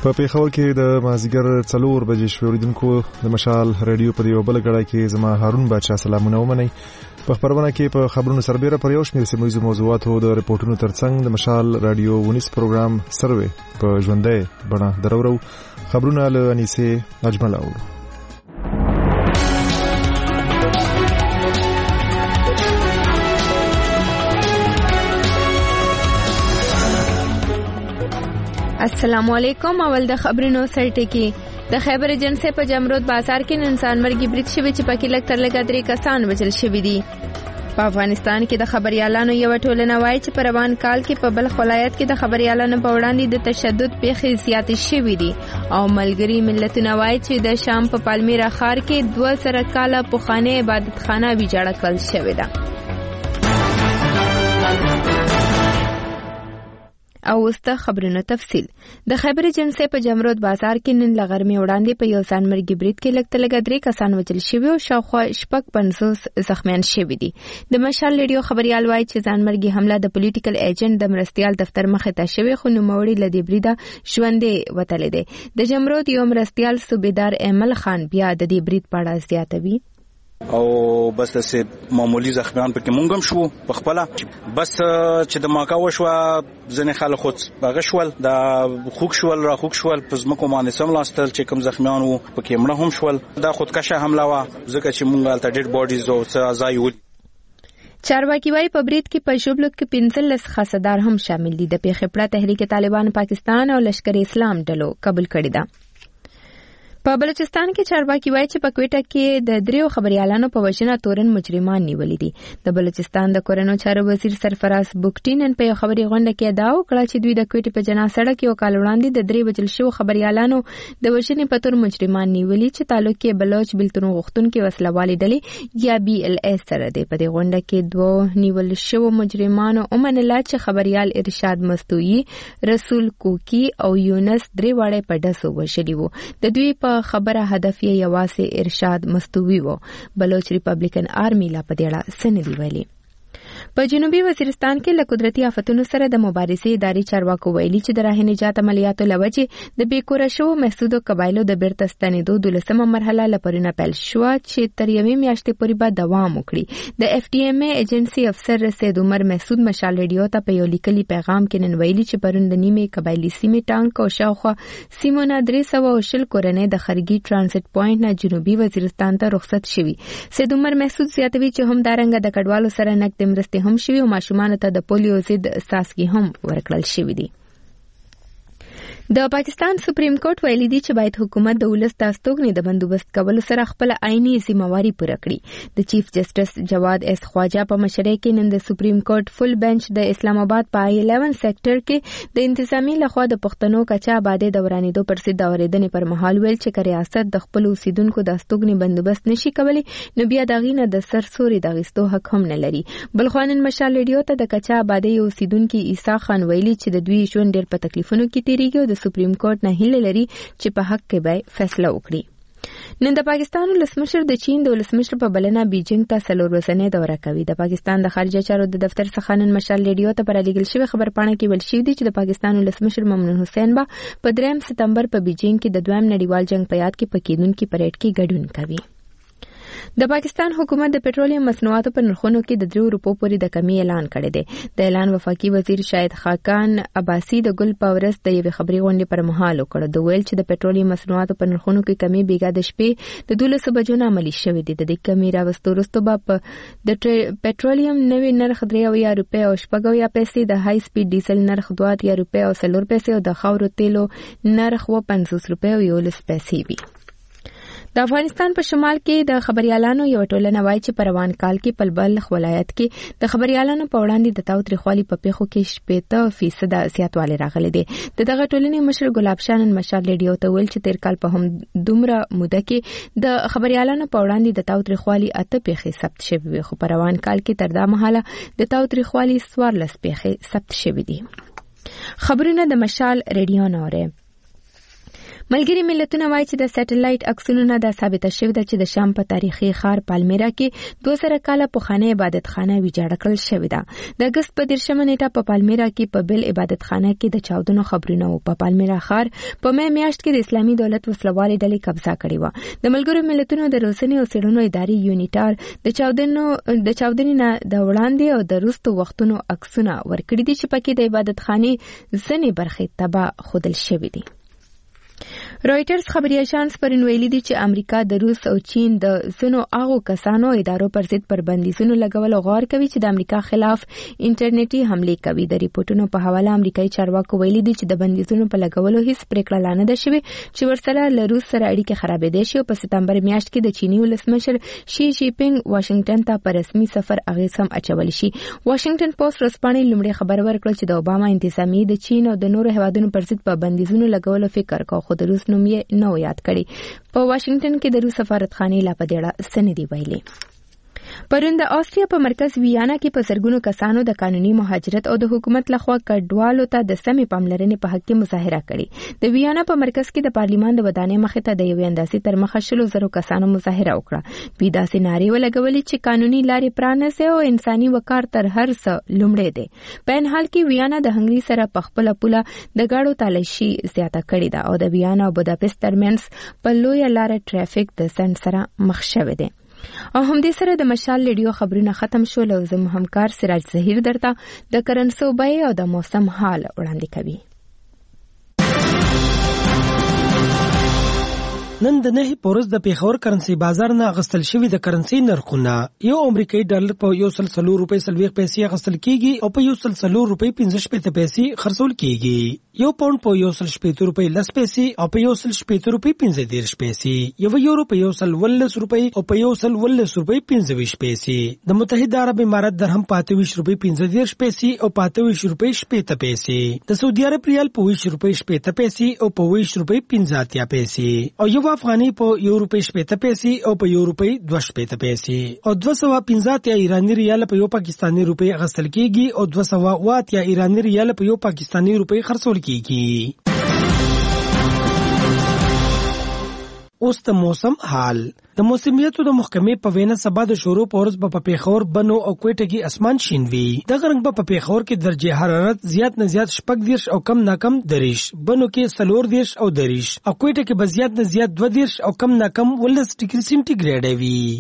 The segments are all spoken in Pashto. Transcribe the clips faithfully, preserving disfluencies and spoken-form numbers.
په پیښور کې د مازیګر څلور بجې شوې اوریدونکو د مشال رادیو په یو بل غړای کې زما هارون بادشاه سلامونه ومنئ. په خبرونه کې په خبرونو سربېره پر یو شمېر سیمه موضوعاتو د ریپورتونو ترڅنګ د مشال رادیو ونیس پروګرام سروي په ژوندۍ بڼه درورو. خبرونه له انیسه اجمل اورو. السلام علیکم. اول د خبرونو سرټکی. د خیبر ایجنسی په جمرود بازار کې انسان مرګي برید شوی چې پکې لږ تر لږه درې کسان وژل شوي دي. په افغانستان کې د خبريالانو یو ټولنه وایي چې په روان کال کې په بلخ ولایت کې د خبريالانو په وړاندې د تشدد پیښې زیاتې شوې دي او ملګری ملتونه وایي چې د شام په پالمیرا ښار کې دوه زره کاله پخوانۍ عبادتخانه ویجاړه کړل شوې ده. او وسته خبرونه تفصیل. د خیبر ایجنسی په جمرود بازار کې نن لغرمې وړاندې په یو ځان مرګي برید کې لږ تر لږه درې کسان وژل شوي او شاوخوا شپږ پنځوس زخمیان شوي دي. د مشال رادیو خبريال وایي چې ځان مرګي حمله د پولیټیکل ایجنټ د مرستيال دفتر مخې ته شوی خو نوموړي له دې بریده ژوندې وتلې ده. د جمرود یو مرستيال صوبیدار ایمل خان بیا د دې برید په اړه زیاتوي. او بس د معمولی زخمیان پکې مونږ هم شو په خپل بس چې د ماکا وشو ځنې خلک خود هغه شول د خوک شول را خوک شول په زمکو باندې سم لاستل چې کوم زخمیان وو پکې مړه هم شول. دا خودکشه حمله وا ځکه چې مونږ الته ډېر باډیز او څه ځای ول. چارواکي وايي په برید کې په شوبلو کې پنځلس خاصدار هم شامل دي. د پیښې پړه تحریک طالبان پاکستان او لشکر اسلام ډلو قبول کړی ده. په بلوچستان کې چارواکي وایي چې په کوټه کې د دریو خبريالانو په وژنه تورن مجرمان نیولې دي. د بلوچستان د کورنو چارو وزیر سرفراز بوکټینن په یو خبري غونډه کې ادعا وکړه چې دوی د کوټې په جنا سړک یو کال وړاندې د درې وژل شوو خبريالانو د وژنې په تور مجرمان نیولې چې تعلق کې بلوچ بلتون غختونکو وسلوالې ډلې یا بي ال اس سره دی. په دې غونډه کې دوه نیول شوو مجرمانو ومنله چې خبريال ارشاد مستویی، رسول کوکی او یونس درې واړه په دسو وژلي وو. د دوی په خبره هدف یې یوازې ارشاد مستوی وو. بلوچ ریپبلیکن آرمی لا په دې اړه څه نه دی ویلي. په جنوبي وزیرستان کې له قدرتي آفتونو سره د مبارزې ادارې چارواکو ویلي چې د راه نجات عملیاتو لوجې د بیکوره شوو محسودو قبایلو د بیرته ستنېدو دولسمه مرحله له پرونه پیل شوه چې تر یوې میاشتې پورې به دوام وکړي. د اف ټي ایم اے ایجنسي افسر سید عمر محسود مشال رادیو ته په یو لیکلي پیغام کې نن ویلي چې پرون د نیمې قبایلي سیمې ټانک او شاوخوا سیمو نه درې سوه او شل کورنۍ د خرګي ټرانزیټ پوینټ نه جنوبي وزیرستان ته رخصت شوي. سید عمر محسود زیاتوي چې هم دارنګه د کډوالو سره نقد مرستې هم شوي او ماشومانو ته د پولیو ضد څاڅکي هم ورکړل شوي دي. د پاکستان سپریم کورټ ویلي دی چې باید حکومت د ولس د استوګنې د بندوبست کولو سره خپل آئینی ذمہواری پوره کړي. د چیف جسټس جواد اس خواجه په مشرۍ کې نن د سپریم کورټ فل بنچ د اسلام آباد په الیون سیکټر کې د انتظامی لخوا د پښتنو کچا آبادی دورانېدو پر ضد اورېدنې پر مهال ویل چې ریاست د خپل اوسیدونکو د استوګنې بندوبست نشي کولی نو بیا دغې نه د سرسوري د غستو حق هم نه لري. بلخوانن مشال رادیو ته د کچا آبادی اوسیدونکو عیسی خان ویلي چې د دوی ژوند ډېر په تکلیفونو کې تیریږي. سپریم کورټ نه هیله لري چې په حق کې به فیصله وکړي. نن د پاکستان ولسمشر د چین د ولسمشر په بلنه بیجینګ ته څلور ورځنۍ دوره کوي. د پاکستان د خارجه چارو د دفتر څخه نن مشال رادیو ته پرلېږل شوی خبرپاڼه کې ویل شوی دی چې د پاکستان ولسمشر ممنون حسین به په دریم ستمبر په بیجینګ کې د دویم نړیوال جنگ په یاد کې په کېدونکي پریډ کې ګډون کوي. د پاکستان حکومت د پټرولیم مصنوعاتو په نرخونو کې د درې روپو پورې د کمی اعلان کړی دی. د اعلان وفاقي وزیر شاهد خاقان عباسی د ګل پاورس د یوې خبري غونډې پر مهال وکړ. د ویل چې د پټرولیم مصنوعاتو په نرخونو کې کمی بیګا د شپې د دولسو بجو نه عملي شوې ده. د دې کمی راوستو وروسته به د پټرولیم نوي نرخ درې اویا روپۍ او شپږ اویا پیسې، د های سپیډ ډیزل نرخ دوه اتیا روپۍ او څلور پیسې او د خاورو تیلو نرخ اوه پنځوس روپۍ او یولس پیسې وي. د افغانستان په شمال کې د خبريالانو یو ټولنه وایي چې په روان کال کې په بلخ ولایت کې د خبريالانو په وړاندې د تاوتریخوالي په پیښو کې شپږ فیصد زیاتوالی راغلی دی. د دغه ټولنې مشر ګلاب شاه نن مشال رادیو ته ویل چې تیر کال په هم دومره موده کې د خبريالانو په وړاندې د تاوتریخوالي اته پیښې ثبت شوې وي، خو په روان کال کې تر دا مهاله د تاوتریخوالي څوارلس پیښې ثبت شوې دي. خبرونه د مشال رادیو نه اوري. ملګری ملتونه وایي چې د سټلایټ عکسونو نه دا ثابته شوې ده چې د شام په تاریخي ښار پالمیرا کې دوه زره کاله پخوانۍ عبادتخانه ویجاړه کړل شوې ده. د اګست په دېرشمه نیټه په پالمیرا کې په بل عبادتخانه کې د چاودنو خبرونه وو. په پالمیرا ښار په مې میاشت کې د اسلامي دولت وسلوالې ډلې قبضه کړې وه. د ملګرو ملتونو د روسنې او څېړنو ادارې یونیټار د چاودنو د چاودنې نه د وړاندې او د وروستو وختونو عکسونه ورکړي دي چې پکې د عبادتخانې ځینې برخې تباه ښودل شوې دي. رويټرز خبري اژانس پرون ویلي دي چې امریکا د روس او چین د ځینو هغو کسانو ادارو پر ضد پر بندیزونو لګول غوړ کوي چې د امریکا خلاف انټرنیټي حمله کوي. د ریپورتونو په حواله امریکایي چارواکو ویلي دي چې د بندیزونو په لګولو هیڅ پریکړه لا نه ده شوې چې ورسره له روس سره اړیکې خرابېدې شي. په سپتمبر میاشت کې د چینی ولسمشر شي جی پینګ واشنگټن ته په رسمي سفر اغېز هم اچول شي. واشنگټن پوسټ ورځپاڼې لومړی خبر ورکړ چې د اوباما انتظامیه د چین او د نورو هیوادونو پر ضد په بندیزونو لګولو فکر کاوه، خو د روس نوم یې نو یاد کړي. په واشنگټن کې د روس سفارتخانې لا په دې اړه څه نه دي ویلي. پرون د آسټریا په مرکز ویانا کې په زرګونو کسانو د قانوني مهاجرت او د حکومت لخوا کډوالو ته د سمې پاملرنې په حق کې مظاهره کړې. د ویانا په مرکز کې د پارلیمان د ودانۍ مخې ته د یوې اندازې تر مخه شلو زرو کسانو مظاهره وکړه. دوی داسې نارې ولګولې چې قانوني لارې پرانیسي او انساني وقار تر هر څه لومړی دی. په این حال کې ویانا د هنګري سره په خپله پوله د ګاډو تالاشي زیاته کړې ده او د ویانا او بوداپست ترمنځ په لویه لاره ټرافیک د ځنډ سره مخ شوی دی. او هم دې سره د مشال ریډیو خبرونه ختم شول او زموږ همکار سراج ظهیر درته د کرنسو بیې او د موسم حال وړاندې کوي. نن د نه پورز د پیښور کرنسي بازار نه غستل شوی د کرنسي نرخونه یو امریکایي ډالر په یو سل سلور روپۍ سلويخ پیسې غستل کیږي او په یو سل سلور روپۍ پنځه شپېته پیسې خرڅول کیږي. یو پاوند په یو سل شپېته روپۍ لس پیسې او په یو سل شپېته روپۍ پنځه دېرش پیسې، یو یورو په یو سل ولس روپۍ او په یو سل ولس روپۍ پنځه ویشت پیسې، د متحده عرب امارات درهم په اته ویشت روپۍ پنځه دېرش پیسې او په اته ویشت روپۍ شپېته پیسې، د سعودي عرب ریال په ویشت روپۍ شپېته پیسې او په ویشت روپۍ پنځه اتیا پیسې، او یو افغاني په یو روپۍ شپېته پیسې او په یو روپۍ دوه شپېته پیسې، او دوه سوه پنځه اتیا ایراني ریال په یو پاکستاني روپۍ اخیستل کیږي او دوه سوه اوه اتیا ایراني ریال په یو پاکستاني روپۍ خرڅول کیږي. اوس د موسم حال. د موسمیاتو د محکمې په وینا سبا د شروع په ورځ په پیښور، بنو او کوټه کې اسمان شین وي. د غرنګ په پیښور کې درجه حرارت زیات نه زیات شپږ دیرش او کم نه کم دریش، بنو کې څلور دیرش او دریش، او کوټه کې به زیات نه زیات دوه دیرش او کم نه کم ولس ډګري سنټیګریډ وي.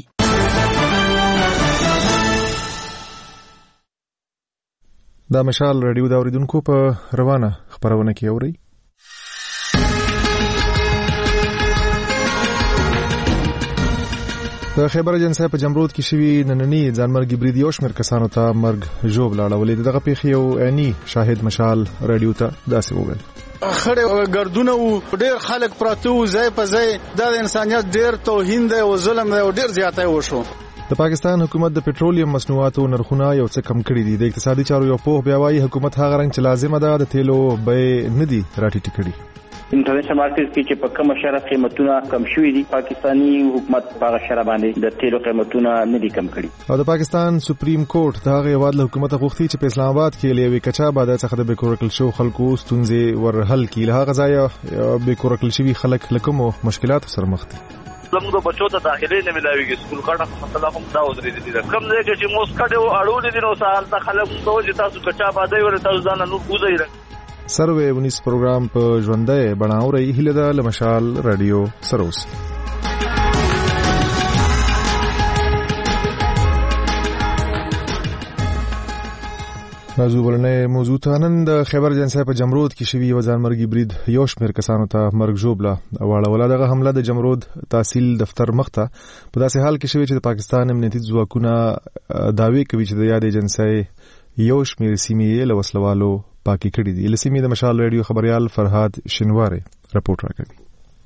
دا مشال رادیو دا اوریدونکو په روانه خبرونه کې اوري. د خیبر اجنسی په جمرود کې شوی نننی ځانمرګي برید یو شمېر کسانو ته مرګ ژوب لاړولې. دغه پیښې یو عیني شاهد مشال رادیو ته داسې وویل: خړې ګردونه وو، ډېر خلک پراته وو، ځای په ځای. دا د انسانیت ډېر توهین دی او ظلم دی او ډېر زیاتی وشو. د پاکستان حکومت د پټرولیم مصنوعاتو نرخونه یو څه کم کړي دي. د اقتصادي چارو یو پوه بیا وايي حکومت هغه رنګ چې لازمه ده د تیلو بیې نه دي راټیټې کړي. انټرنیشنل مارکیټ کې چې په کومه شرط قیمتونه کم شوي دي، پاکستانی حکومت په هغه شرط باندې د تیلو قیمتونه نه دي کم کړي. او د پاکستان سپریم کورټ د هغه هیواد له حکومت غوښتي چې په اسلام آباد کې له یوې کچا باندې څخه د بیکورکل شو خلکو ستونزې ورحل کړي. له هغه ځایه بیکورکل شوي خلک له کومو مشکلاتو سره مخ دي. زموږ بچو ته داخلي نه ملاويږي، سکول کارت مسله هم دا ودرېدلې ده. کوم ځای کې چې موږ کډو اړولې دي نو سهار ته خلک ته چې تاسو کچا باندې ور تاسو ځان نور کوزي. سروې ونیس پروګرام په ژوندۍ بڼاوري هله د لمشال رادیو سروس. موضوع ولنه موضوع ته نن د خیبر اجنسی په جمرود کې شوی یو ځانمرګي برید یو شمېر کسانو ته مرګ ژوبله واړوله. دغه حمله د جمرود تحصیل دفتر مخته په داسې حال کې شوی چې د پاکستان امنیتي ځواکونه دعوی کوي چې د یاد اجنسی یو شمېر سیمې له وسلوالو پاکي کړي دي. لسیمې د مشال رادیو خبريال فرهاد شنواره رپورټ راکړي.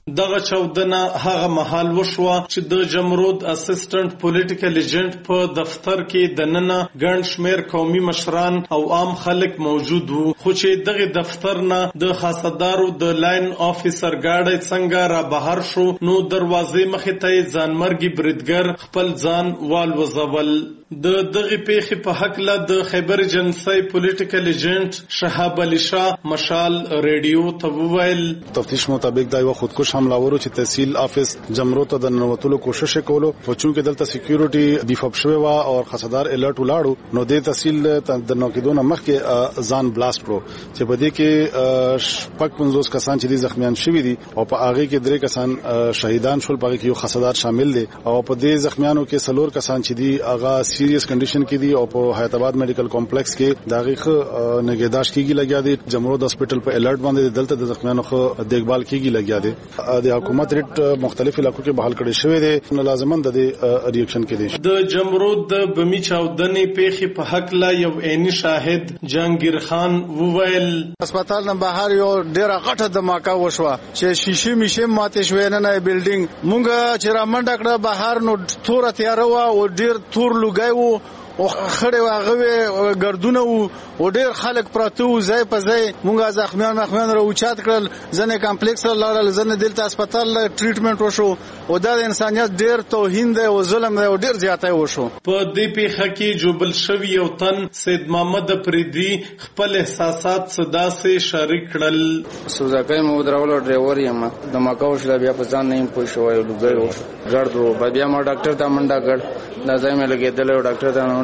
دغه چاودنه هغه مهال وشوه چې د جمرود اسسټنټ پولیټیکل ایجنټ په دفتر کې د ننه ګڼ شمېر قومي مشران او عام خلک موجود وو، خو چې دغه دفتر نه د خاصدارو د لاین افیسر ګاډی څنګه را بهر شو نو دروازې مخې ته ځانمرګي بریدګر خپل ځان والوزول. د دغه پیښې په حق له د خیبر ایجنسی پولیټیکل ایجنټ شهاب علي شاه مشال ریډیو ته وویل تفتیش مطابق دا یو خودکش حملاور چې تحصیل افیس جمرو ته د ننوتلو کوشش وکولو، خو چونکې دلته سکیورټي ډیفاپ شوی و او خاصدار الرټ ولاړو نو د تحصیل د نوکیدون مخکې ځان بلاست کړو چې په دې کې شپږ پنځوس کسان چې دي زخمیان شوي دي او په هغه کې درې کسان شهیدان شول، په هغه کې یو خاصدار شامل دي او په دې زخمیانو کې څلور کسان چې دي هغه سیریس کنډیشن کې دي او په حیات آباد میډیکل کمپلیکس کې دغه نگهداشت کیږي لګیا دي. جمرود هسپتال په الرټ باندې دلته د زخمیانو خو دیکبال کیږي لګیا دي. د حکومت ریټ مختلف علاقو کې بحال کړي شوی دي، نو لازمن د دې ریاکشن کې دي. د جمرود د بمی چاودنې پیښې په حق لا یو عیني شاهد جهانگیر خان وویل هسپتال نه بهر یو ډیره غټه دماکه وشوه چې شیشه میشه ماته شوې نه نه بلډینګ مونږ چې را منډه کړه بهر نو تور تیار و او ډیر تور لګای وو او خړې واغوي ګردونه او ډېر خلک پراته و ځای په ځای مونږه زخمیان مخمیان را اوچات کړل، ځنې کمپلیکس لاړل، ځنې دلته هسپتال ټریټمنټ وشو او دا د انسانیت ډېر توهین دی او ظلم دی او ډېر زیاتی وشو. په دې پیښه کې جوبل شوی یو تن سید محمد پریدي خپل احساسات صدا سه شریک کړل. سوزاکای مو درولو ډرایور یم د ماکا وشله بیا په ځان نه پوه شو یو لګي وشو ګرځو بیا ما ډاکټر ته منډه کړ دا ځای مې لګیدل او ډاکټر ته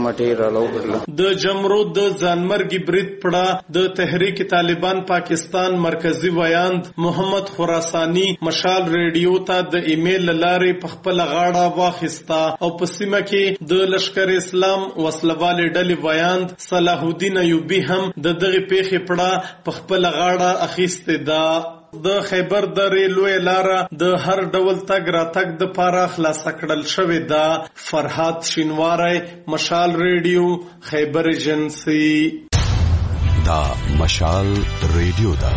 د جمرود د ځانمرګي برید پړه د تحریک طالبان پاکستان مرکزی ویاند محمد خراسانی مشال ریډیو ته د ایمیل لارې په خپل غاړه واخیستا او په سیمه کې د لشکر اسلام وسلوال ډلې ویاند صلاح الدین ایوبی هم د دغه پیښې پړه په خپل غاړه اخیسته ده. د خیبر درې لوی لاره د هر ډول تګ راتګ د پاره خلاص کړل شوې ده. فرحات شینواری مشال ریډیو خیبر ایجنسی. دا مشال ریډیو ده.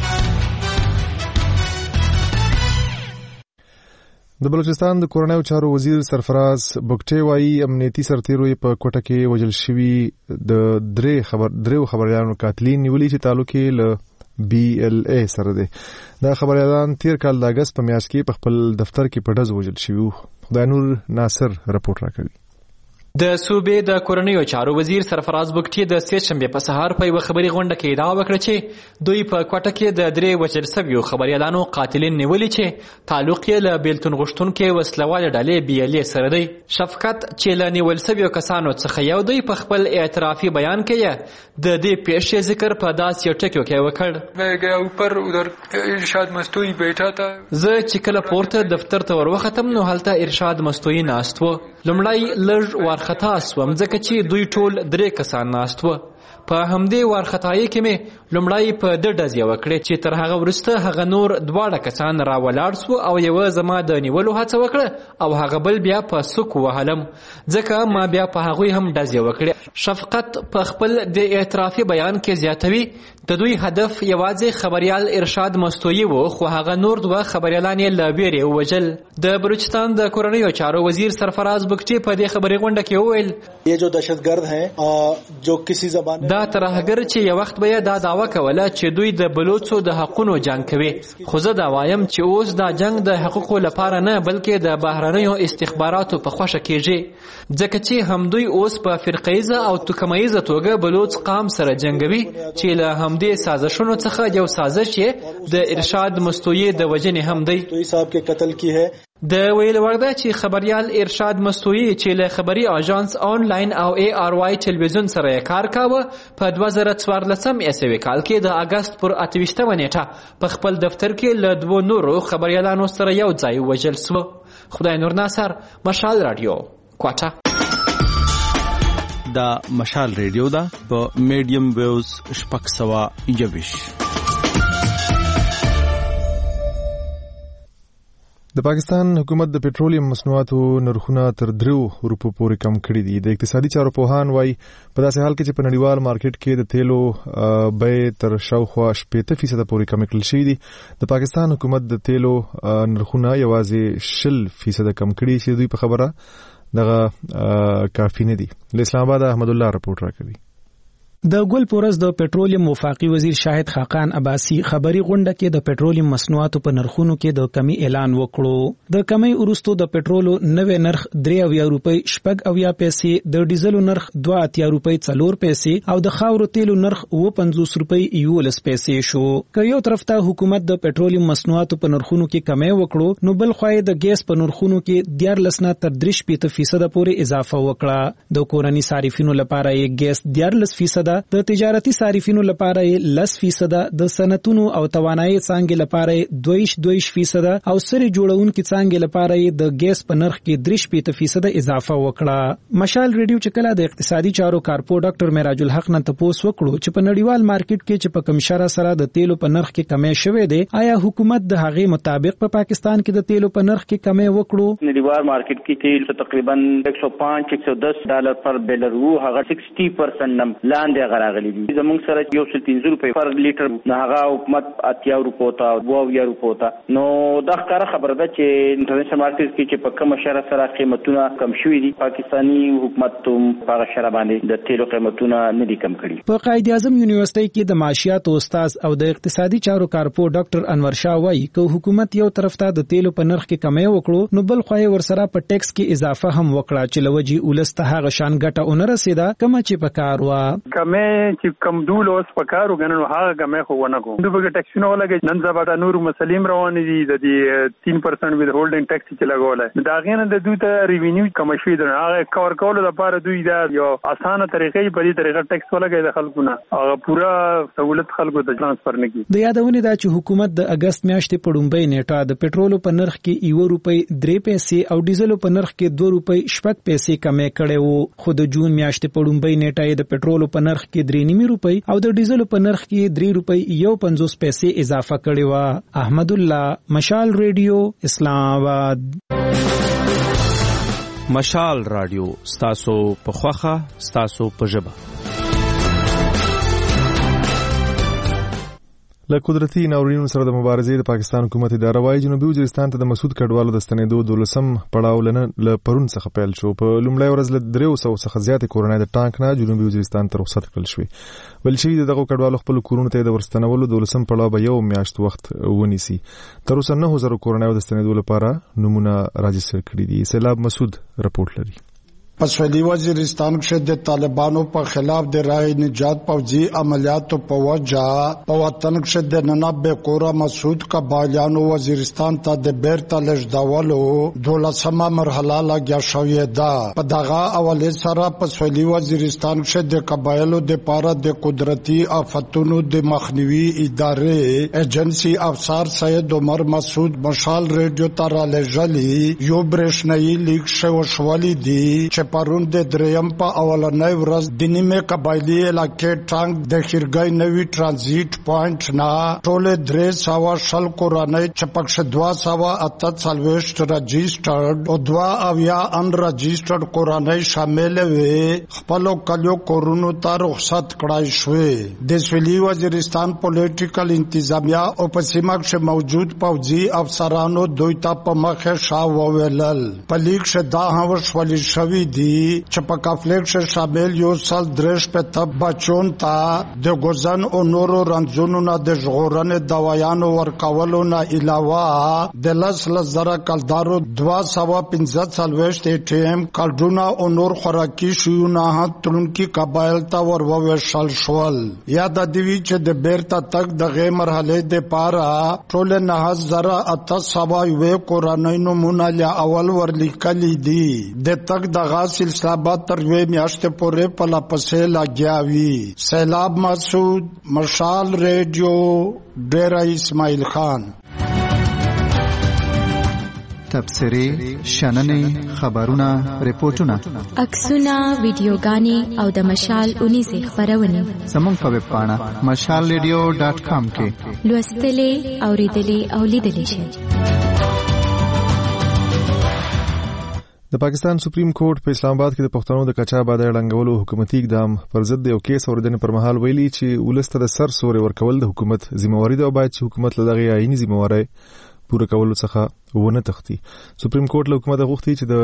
د بلوچستان د کورنیو چارو وزیر سرفراز بوګټي وايي امنیتي سرتیرو په کوټه کې وجل شوی د درې خبر درو خبريالانو قاتلین نیولې چې تعلق له بی ایل ای سره دی. دا خبريالان تیر کال د اگست په میاشت کې په خپل دفتر کې په ډز وژل شوي. خدای نور ناصر رپورټ راکوي. د صوبې د کورنیو چارو وزیر سرفراز بوګټي د سې شنبه په سهار په یو خبري غونډه کې ادعا وکړه چې دوی په کوټه کې د درې وژل شویو خبريالانو قاتلین نیولې چې تعلق یې له بیلتون غشتونکو وسلوال ډلې بی ایل ای سره دی. شفقت چې له نیول شویو کسانو څخه یو دی په خپل اعترافي بیان کې د دې پیښې ذکر په داس یو ټکیو کې وکړ. मैं गया ऊपर उधर इरशाद मस्तोई बैठा था. زه چې کله پورته دفتر ته ورختم نو هلته ارشاد مستوی ناست و. لمړی لږ وارخطا سوم ځکه چې دوی ټول درې کسان ناست و. په همدې وارخطایي کې مې لمړی په د ډزې وکړې چې تر هغه وروسته هغه نور دواړه کسان را ولاړ سو او یو زما د نیولو هڅه وکړه او هغه بل بیا په سوک وهلم ځکه ما بیا په هغوی هم ډزې وکړې. شفقت په خپل د اعترافي بیان کې زیاتوي د دوی هدف یوازې خبريال ارشاد مستویی و خو هغه نور دوه خبريالان یې له ویرې ووژل. د بلوچستان د کورنیو چارو وزیر سرفراز بوګټي په دې خبري غونډه کې وویل یہ جو دہشتگرد ہیں جو کسی زبان دا ترهګر چې یو وخت به دا داوا کوله چې دوی د بلوچو د حقونو جنگ کوي، خو زه دا وایم چې اوس دا جنگ د حقوقو لپاره نه بلکې د بهرنیو استخباراتو په خوښه کېږي ځکه چې هم دوی اوس په فرقیزه او توکمیزه توګه بلوچ قام سره جنگوي چې له همدې سازشونو څخه یو سازش یې د ارشاد مستویی د وجنې هم دی. دوی صاحب کې قتل کی ہے. د ویل ورده چې خبريال ارشاد مستویی چې له خبري اژانس آنلاین او ای آر واي ټلویزیون سره کار کاوه په دوه زره څوارلسم عیسوي کال کې د اگست پر اتهشتمه نیټه په خپل دفتر کې له دوه نورو خبريالانو سره یو ځای وژل شو. خدای نور ناصر مشال رادیو کوټه. دا مشال ریډیو دا په میډیم ویوز شپږ سوه یوویشت. د پاکستان حکومت د پټرولیم مصنوعاتو نرخونه تر دریو روپو پورې کم کړي دي. د اقتصادي چارو پوهان وایي په داسې حال کې چې په نړیوال مارکیټ کې د تیلو بیې تر شاوخوا شپږ فیصد پورې کم کړل شوي دي. د پاکستان حکومت د تیلو نرخونه یوازې شل فیصد کم کړي چې دوی په خبره دغه کافي نه دي. له اسلام آباد احمد الله رپورټ راکوي. د ګل پورس د پټرولیم وفاقي وزیر شاهد خاقان عباسی خبري غونډه کې د پټرولیم مصنوعاتو په نرخونو کې د کمی اعلان وکړو. د کمی وروسته د پټرولو نوې نرخ درې اویا روپۍ شپږ اویا پیسې، د ډیزلو نرخ دوه اتیا روپۍ څلور پیسې او د خاورو تیلو نرخ اوه پنځوس روپۍ یولس پیسې شو. که یو طرف ته حکومت د پټرولیم مصنوعاتو په نرخونو کې کمی وکړو، نو بل خوا د ګیس په نرخونو کې دیارلس نه تر درې شپېته فیصد پورې اضافه وکړه. د کورني صارفینو لپاره یې ګیس دیارلس فیصد، د تجارتي صارفینو لپاره یې لس فیصد، د صنعتونو او توانایي څانګې لپاره یې دویش دویش فیصد او سری جوړونکو څانګې لپاره یې د ګیس په نرخ کې درې شپېته فیصد اضافه وکړه. مشال ریډیو چې کله د اقتصادي چارو کارپو ډاکټر معراج الحق نه تاسو وکړو چې په نړیوال مارکیټ کې چې په کم شره سره د تیلو په نرخ کې کمی شوه دی، آیا حکومت د هغې مطابق په پا پاکستان کې د تیلو په نرخ کې کمی وکړو؟ نړیوال مارکیټ کې تیل تقریبا ایک سو پانچ ایک سو دس ډالر پر بیرل وو، هغه شصت پرسنټ نم لاندې غراغلی دي. زموږ سره یو سل پنځه روپۍ پر لیټر نه هغه حکومت اتیا روپو ته او اویا روپو ته. نو دا ښکاره خبره ده چې انټرنیشنل مارکیټ کې چې په کومه شره سره قیمتونه کم شوي دي، پاکستاني حکومت هم په هغه شره باندې د تیلو قیمتونه نه دي کم کړي. په قائد اعظم یونیورسيټي کې د معاشیاتو استاد او د اقتصادي چارو کارپو ډاکټر انور شاه وایي چې حکومت یو طرف ته د تیلو په نرخ کې کمی وکړو، نو بل خو یې ورسره په ټیکس کې اضافه هم وکړه چې لوجي ولسته هغه شان ګټه اون رسیدا کومه چې په کار وا کمی چې کم دول اوس پکارو غننو هغه کمه خو ونه کو دوی به ټیکسونه ولګي. نن زباده نور مسلیم روان دي د دې تین پرسنټ وذ هولډینګ ټیکس چې لګولای دا غینه د دوی ته ریوینیو کم شوی دی، هغه کور کول لپاره دوی دا یو اسانه طریقې په دې طریقه ټیکس ولګي د خلکو نه هغه پورا سہولت خلکو ته ترانسفر نه کی. د یادونه دا چې حکومت د اگست میاشتې په ډومبۍ نیټه د پټرولو په نرخ کې یو روپۍ درې پیسې او ډیزلو په نرخ کې دوه روپۍ شپږ پیسې کمې کړې وو، خو د جون میاشتې په ډومبۍ نیټه د پټرولو په نرخ کې درې نیمه روپۍ او د ډیزلو په نرخ کې درې روپۍ یو پنځوس پیسې اضافه کړې و. احمد الله، مشال ریډیو، اسلام آباد. مشال رادیو ستاسو په خوخه ستاسو په ژبه. له قدرتي ناورینونو سره د مبارزې د پاکستان حکومت اداره وايي جنوبي وزیرستان ته د مسعود کډوالو د ستنېدو دولسم پړاو له پرون څخه پیل شو. په لومړۍ ورځ له دریو سوو څخه زیاتې کورنۍ د ټانک نه جنوبي وزیرستان ته رخصت کړل شوې. ویل شوي دغه کډوالو خپل کورونو ته د ورستنولو دولسم پړاو به یو میاشت وخت ونیسي. تر اوسه نهه زره کورنۍ د ستنېدو لپاره نمونه راجستر کړي دي. سیلاب مسعود رپورټ لري. پسولی وزیرستان کې د طالبانو په خلاف د رای نجات پوځي عملیاتو په وجه په وطن کې د ننبه کورا مسعود قبایلیانو وزیرستان ته د بیرته لږدولو دولسمه مرحله لګیا شوې ده. په دغه اولې سره پسولی وزیرستان کې د قبایلو د پاره د قدرتي آفتونو د مخنیوي ادارې ایجنسی افسر سید عمر مسعود مشال ریډیو ته را لېږلي یو برېښنايي لیک شو شولې دي پرون د دریم په اولنۍ ورځ د نیمه قبایلی علاقې ټانک د خیرګای نوی ترانزیت پوینټ نه ټول درې سوه شل کورنۍ چې پکښې دوه سوه اته څلوېښت رجسټرډ او دوه اویا ان رجسټرډ کورنۍ شامل وې خپلو کلیو کورونو ته رخصت کړای شوې. د سویلي وزیرستان پولیټیکل انتظامیه او په سیمه کښې موجود پوځي افسرانو دوی ته په مخې شا وویلل. په لیک کښې دا هم وشولې شوي دي چې په کافلیک کې شامل یو سل درش په تب بچون تا د ګوزن او نورو رنځونو نه د ژغورنې دوايانو ورکولو نه علاوه د لس لزره کلدارو دوه سوه پنځه څلوېښت ای ټي ایم کارډونه او نور خوراکي شیونه هم تلونکي قبایل ته ور وویشل شول. یاد دی چې د بیرته تک دغه مرحلې د پاره ټول نه زره اته سوه یوې کورنۍ نومونه له اول ورلیکلي دي. د تک دغه سلسله به تر یوې میاشتې پورې په لاپسې لګیا وي. سیلاب مسعود، مشال ریډیو، ډیره اسماعیل خان. تبصرې، شننې، خبرونه، ریپورتونه، عکسونه، ویډیوګانې او د مشال اونیزې خپرونې زموږ په ویب پاڼه مشال ریډیو ډاټ کام کې لوستلې، اورېدلې او لیدلې شئ. د پاکستان سپریم کورټ په اسلام آباد کې د پښتنو د کچا آبادۍ ړنګولو حکومتي اقدام پر ضد یو کیس اوریدنې پر مهال ویلي چې ولس ته د سر سوري ورکول د حکومت ذمہواری ده او باید چې حکومت له دغه آئینی ذمہواری پوره کولو څخه ونه تختی. سپریم کورټ له حکومت غوښتي چې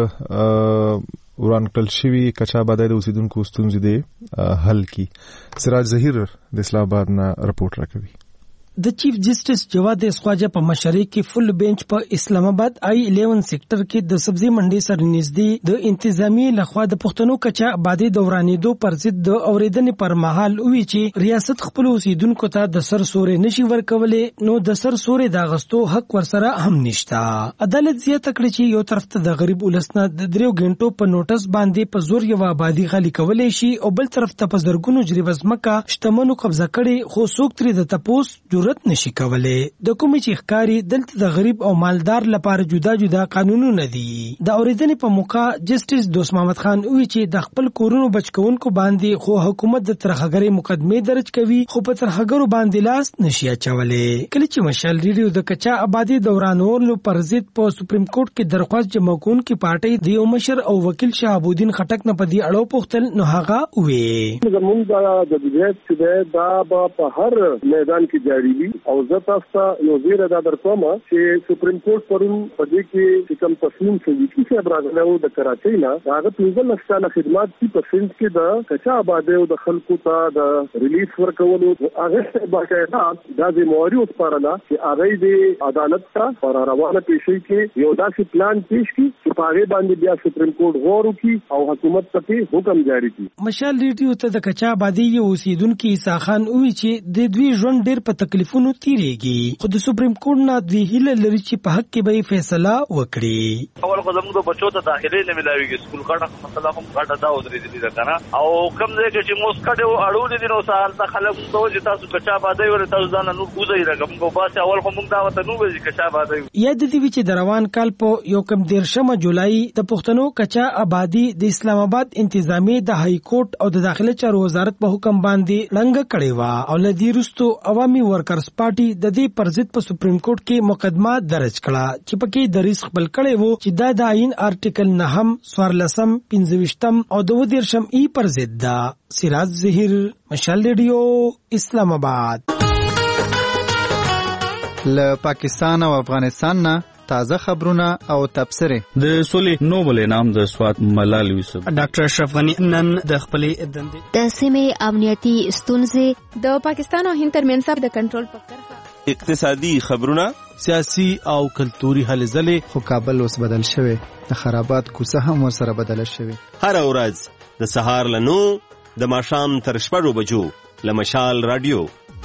د ورانکل شوی کچا آبادۍ د اوسیدونکو ستونزې د حل کړي. سراج ظهیر د اسلام آباد نه رپورټ راکوي. د چیف جسټس جواد اسخواجه په مشرۍ کې فل بینچ په اسلام آباد آی الیون سیکټر کې د سبزی منډي سره نږدې د انتظامی لخوا د پښتنو کچا آبادی دورانېدو پر ضد د اوریدنې پر مهال وی چې ریاست خپل اوسیدونکو ته د سر سوري نشي ورکولې، نو د سر سوري د غستو حق ورسره هم نشتا. عدالت زیاته کړې چې یو طرف ته د غریب ولسنه د دریو غنټو په نوټس باندې په زور یو آبادی خالی کولې شي او بل طرف ته په زرګونو جریب ځمکه شتمنو قبضه کړي، خو څوک ترې د تپوس جرأت نشي کولای. د کومې چې ښکاری دلته د غریب او مالدار لپاره جدا جدا قانونونه دي. د اوریدنې په موقع جسټس دوست محمد خان وی چې د خپل کورونو بچکونکو باندې خو حکومت د ترخګری مقدمه درج کوي، خو په ترخګرو باندې لاس نشي اچولای. کله چې مشال ریډیو د کچا آبادی دورانولو پر ضد په سپریم کورټ کې درخواست جمع کوونکې پارټي د یو مشر او وکیل شهاب الدین خټک نه په دې اړه پوښتل، نو هغه وی زموږ د جديت چې دا په هر میدان کې جاری وي او زه تاسو ته یو زیره دا درکوم چې سپریم کورټ پرون په دې کې کوم تصمیم شوی چې برازیلو د کراچۍ نه هغه پنځه لک ساله خدمات چې پرسنټ کې د کچا آبادی او د خلکو ته د ریلیف ورکولو هغه باقاعده د ذمہواری وسپارله چې هغه د عدالت ته پر روانه پیشي کې یو داسې پلان پیش کړي چې په هغه باندې بیا سپریم کورټ غور وکړي او حکومت ته حکم جاری کړي. مشال ریډیو ته د کچا آبادی یو اوسیدونکو عیسی خان وی چې د دوی ژوند ډېر په تکلیفونو تیریږي، خو د سپریم کورټ نه د هیله لري چې په حق کې به فیصله وکړي. اول خو زموږ د بچو ته داخلي نه ملاويږي، سکول کارته مثلا هم کارته دا ودرېدلې ده کنه، او کوم ځای کې چې موږ کډه اړولې دي نو سهار ته خلک ته چې تاسو کچا آبادی ور تاسو ځان نور کوزي رقم کو باسه. اول خو موږ دا وته نو وځي کچا آبادی یاد دي چې د روان کال په یو کم دیرشمه جولای د پښتنو کچا آبادی د اسلام آباد انتظامی د های کورټ او د داخله چارو وزارت په حکم باندې لنګ کړي وا او لدی رستو عوامي ورکرز پارټي د دې پر ضد په سپریم کورټ کې مقدمه درج کړه چې پکې د ریس خپل کړي وو چې دا د آئین آرټیکل نهم سوارلسم پنځويشتم او دوه دیرشم ای پر ضد ده. سراج ظهیر، مشال ریډیو، اسلام آباد. له پاکستان او افغانستان نه تازه خبرونه او تبصره. د سولې نوبل انعام د سوات ملال یوسف ډاکټر اشرف غنی نن د خپلې دندې د سیمې امنیتي ستونزې د پاکستان او هند ترمنځ د کنټرول په کرښه، اقتصادي خبرونه، سیاسي او کلتوري هلې ځلې. خو کابل اوس بدل شوی، د خرابات کوڅه هم ورسره بدل شوی. هر ورځ د سهار له نو د ماښام تر شپږو بجو له مشال رادیو.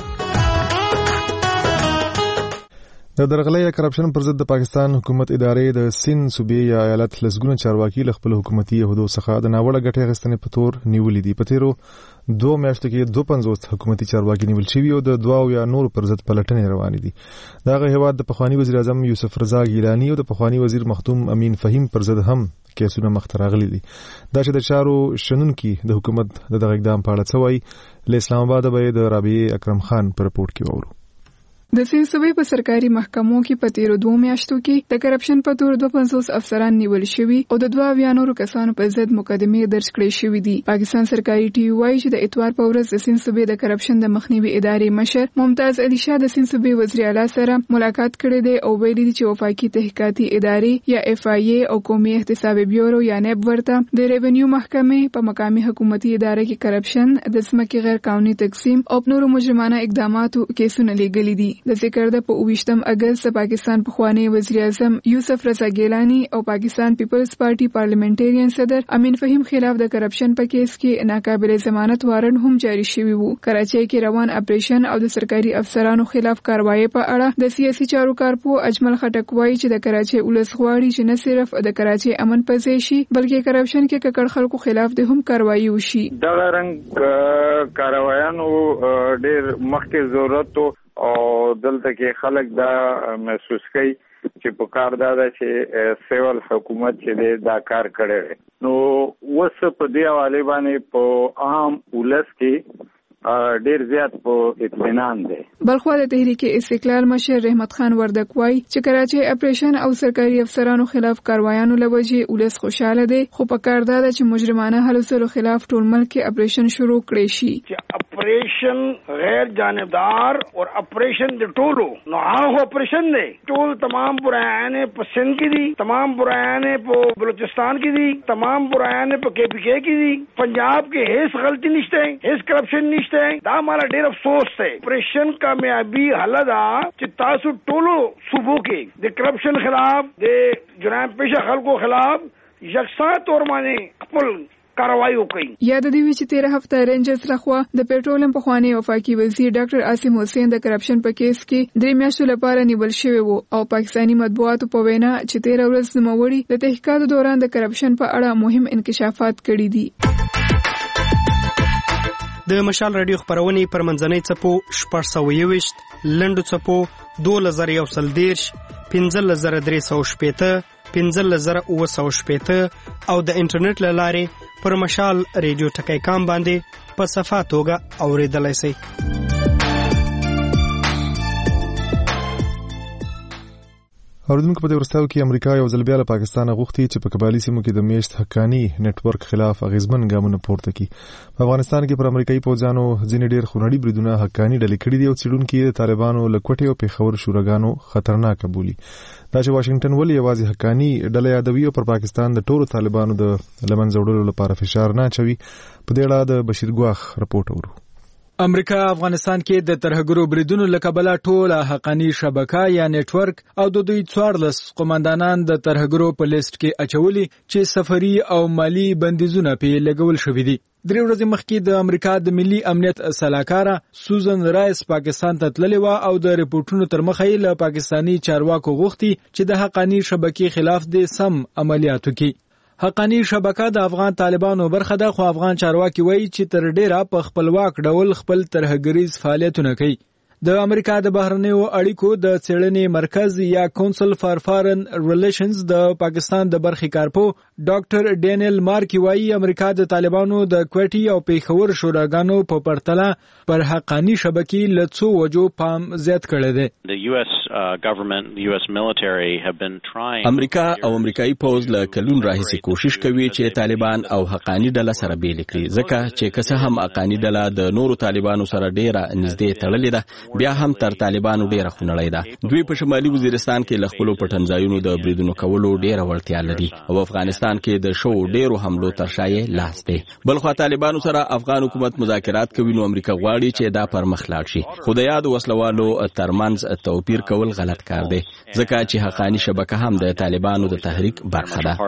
د درغلۍ کرپشن پر ضد د پاکستان حکومت ادارې د سند صوبې یا ایالت لسګونه چارواکي له خپل حکومتي عہدو څخه د ناوړه ګټې اخیستنې په تور نیولې دي. په تیرو دوه میاشتو کې دوه پنځوس حکومتي چارواکي نیول شوي او د دوه یا نور پر ضد پلټنې روانې دي. دغه هیواد د پخوانی وزیر اعظم یوسف رضا ګیلانی او د پخوانی وزیر مختوم امین فهیم پر ضد هم کیسونه مخ ته راغلي دي. دا چې د چارو شنونکي د حکومت د دغه اقدام په اړه څه وایي، له اسلام آباد به د رابعه اکرم خان په رپورټ کې وورو. د سند صوبې په سرکاري محکمو کې په تیرو دوه میاشتو کې د کرپشن په تور دوه پنځوس افسران نیول شوي او د دوه اویا نورو کسانو په ضد مقدمې درج کړې شوې دي. پاکستان سرکاري ټي وي وایي چې د اتوار په ورځ د سند صوبې د کرپشن د مخنیوي ادارې مشر ممتاز علي شاه د سند صوبې وزیر اعلی سره ملاقات کړی دی او ویلي دي چې وفاقي تحقیقاتي ادارې یا اف آی ای او قومي احتسابي بیورو یا نیب ورته د ریونیو محکمې په مقامي حکومتي ادارې کې کرپشن، د ځمکې غیر قانوني تقسیم او نورو مجرمانه اقداماتو کیسونه لېږلي دي. د ذکر د په اوویشتم اگست د پاکستان پخوانی وزیر اعظم یوسف رضا ګیلانی او پاکستان پیپلز پارټي پارلیمنټریان صدر امین فهیم خلاف د کرپشن په کیس کې ناقابل ضمانت وارنټ هم جاری شوی وو. کراچۍ کې روان اپریشن او د سرکاري افسرانو خلاف کاروایی په اړه د سیاسي چارو کارپو اجمل خټک وایي چې د کراچۍ ولس غواړي چې نه صرف د کراچۍ امن پځې شي بلکې کرپشن کې ککړ خلکو خلاف د هم کاروایی وشي. دا رنګ کاروایانو ډېر مخکې ضرورت او دلته کې خلک دا محسوس کوي چې په کار دا ده چې سیول حکومت چې دا کار کړی نو وس په دې حواله باندې په عام ولس کې ډیر زیات په اطمینان دی. بلخوا د تحریک استقلال مشر رحمت خان وردک وای چې کراچي اپریشن او سرکاري افسرانو خلاف کاروایانو لوجه ولس خوشاله دي، خو په کار ده چې مجرمانه حلو خلاف ټول ملک کې اپریشن شروع کړي شي. اپریشن غیر جانبدار اور اپریشن د ټولو نو هغه اپریشن دی، ټول تمام برایان په سندھ کې دي، تمام برایان په بلوچستان کې دي، تمام برایان په کے پی کے کې دي. پنجاب کې هیڅ غلطی نشته، هیڅ کرپشن نشته. دا مالا ډیر افسوس دی. اپریشن کامیابی حل ده چې تاسو ټولو صوبو کې د کرپشن خلاف، د جرائم پیشه خلکو خلاف یکساں طور باندې خپل کاروایی وکړي. یاد دی چې تیر هفته رینجرز لخوا د پېټرولیم پخوانی وفاقي وزیر ډاکټر عاصم حسین د کرپشن په کیس کې درې میاشتو لپاره نیول شوی وو او پاکستانی مطبوعاتو په وینا چې تیر ورځ نوموړي د تحقیقاتو دوران د کرپشن په اړه مهم انکشافات کړي دي. د مشال رادیو خبرونه پر منځنۍ چپو شپږ سوه یوویشت، لنډو چپو دوه زره یو سل دیرش، پنځه زره درې سوه شپېته، پنځه زره اووه سوه شپېته او د انټرنیټ له لارې پر مشال ریډیو ټکی کام باندې په صفه توګه اوریدلای شئ. اوریدونکو په دې ورستاو کې امریکا یو ځل بیا له پاکستان غوښتي چې په قبایلی سیمو کې د میشت حقانی نتورک خلاف اغیزمن ګامونه پورته کړي. په افغانستان کې پر امریکایي پوځیانو ځینې ډېر خونړي بریدونه حقانی ډلې کړي دي او څېړونکي د طالبانو له کوټې او پېښور شوراګانو خطرناک بولي. دا چې واشنگټن ولې یوازې حقانی ډله یادوي او پر پاکستان د ټولو طالبانو د لمنځه وړلو لپاره فشار نه اچوي، په دې اړه د بشیر ګواخ رپورټ اورو. امریکا افغانستان کې د ترهګرو بریدونو له کبله ټوله حقانی شبکه یا نتورک او د دوی څوارلس قوماندانان د ترهګرو په لیست کې اچولي چې سفري او مالی بندیزونه پې لګول شوي دي. درې ورځې مخکې د امریکا د ملي امنیت سلاکاره سوزن رایس پاکستان ته تللې وه او د رپورټونو تر مخه یې له پاکستاني چارواکو غوښتي چې د حقانی شبکې خلاف د سم عملیاتو کې. حقانی شبکه د افغان طالبانو برخه ده، خو افغان چارواکي وایي چې تر ډیره په خپلواک ډول خپل ترهګریز فعالیتونه کوي. د امریکا د بهرنیو اړیکو د څېړنې مرکز یا کونسل فار فارن ریلیشنز د پاکستان د برخې کارپو ډاکټر ډینیل مارکی وایي امریکا د طالبانو د کوټي او پېښور شوراګانو په پرتله پر حقانی شبکې له څو وجو پام زیات کړی دی. امریکا او امریکایي پوځ له کلون راهیسې کوشش کوي چې طالبان او حقانی ډله سره بیل کړي، ځکه چې که څه هم حقانی ډله د نورو طالبانو سره ډیره نږدې تړلې ده، بیا هم تر طالبانو ډیره خونړۍ ده. دوی په شمالي وزیرستان کې له خپلو پټنځایونو د بریدونو کولو ډیره وړتیا لري او افغانستان کې د شو ډیرو حملو تر شا یې لاس دی. بلخوا طالبانو سره افغان حکومت مذاکرات کوي، نو امریکا غواړي چې دا پر مخ لاړ شي، خو د یادو وسلوالو ترمنځ توپیر کول غلط کار دی، ځکه چې حقانی شبکه هم د طالبانو د تحریک برخه ده.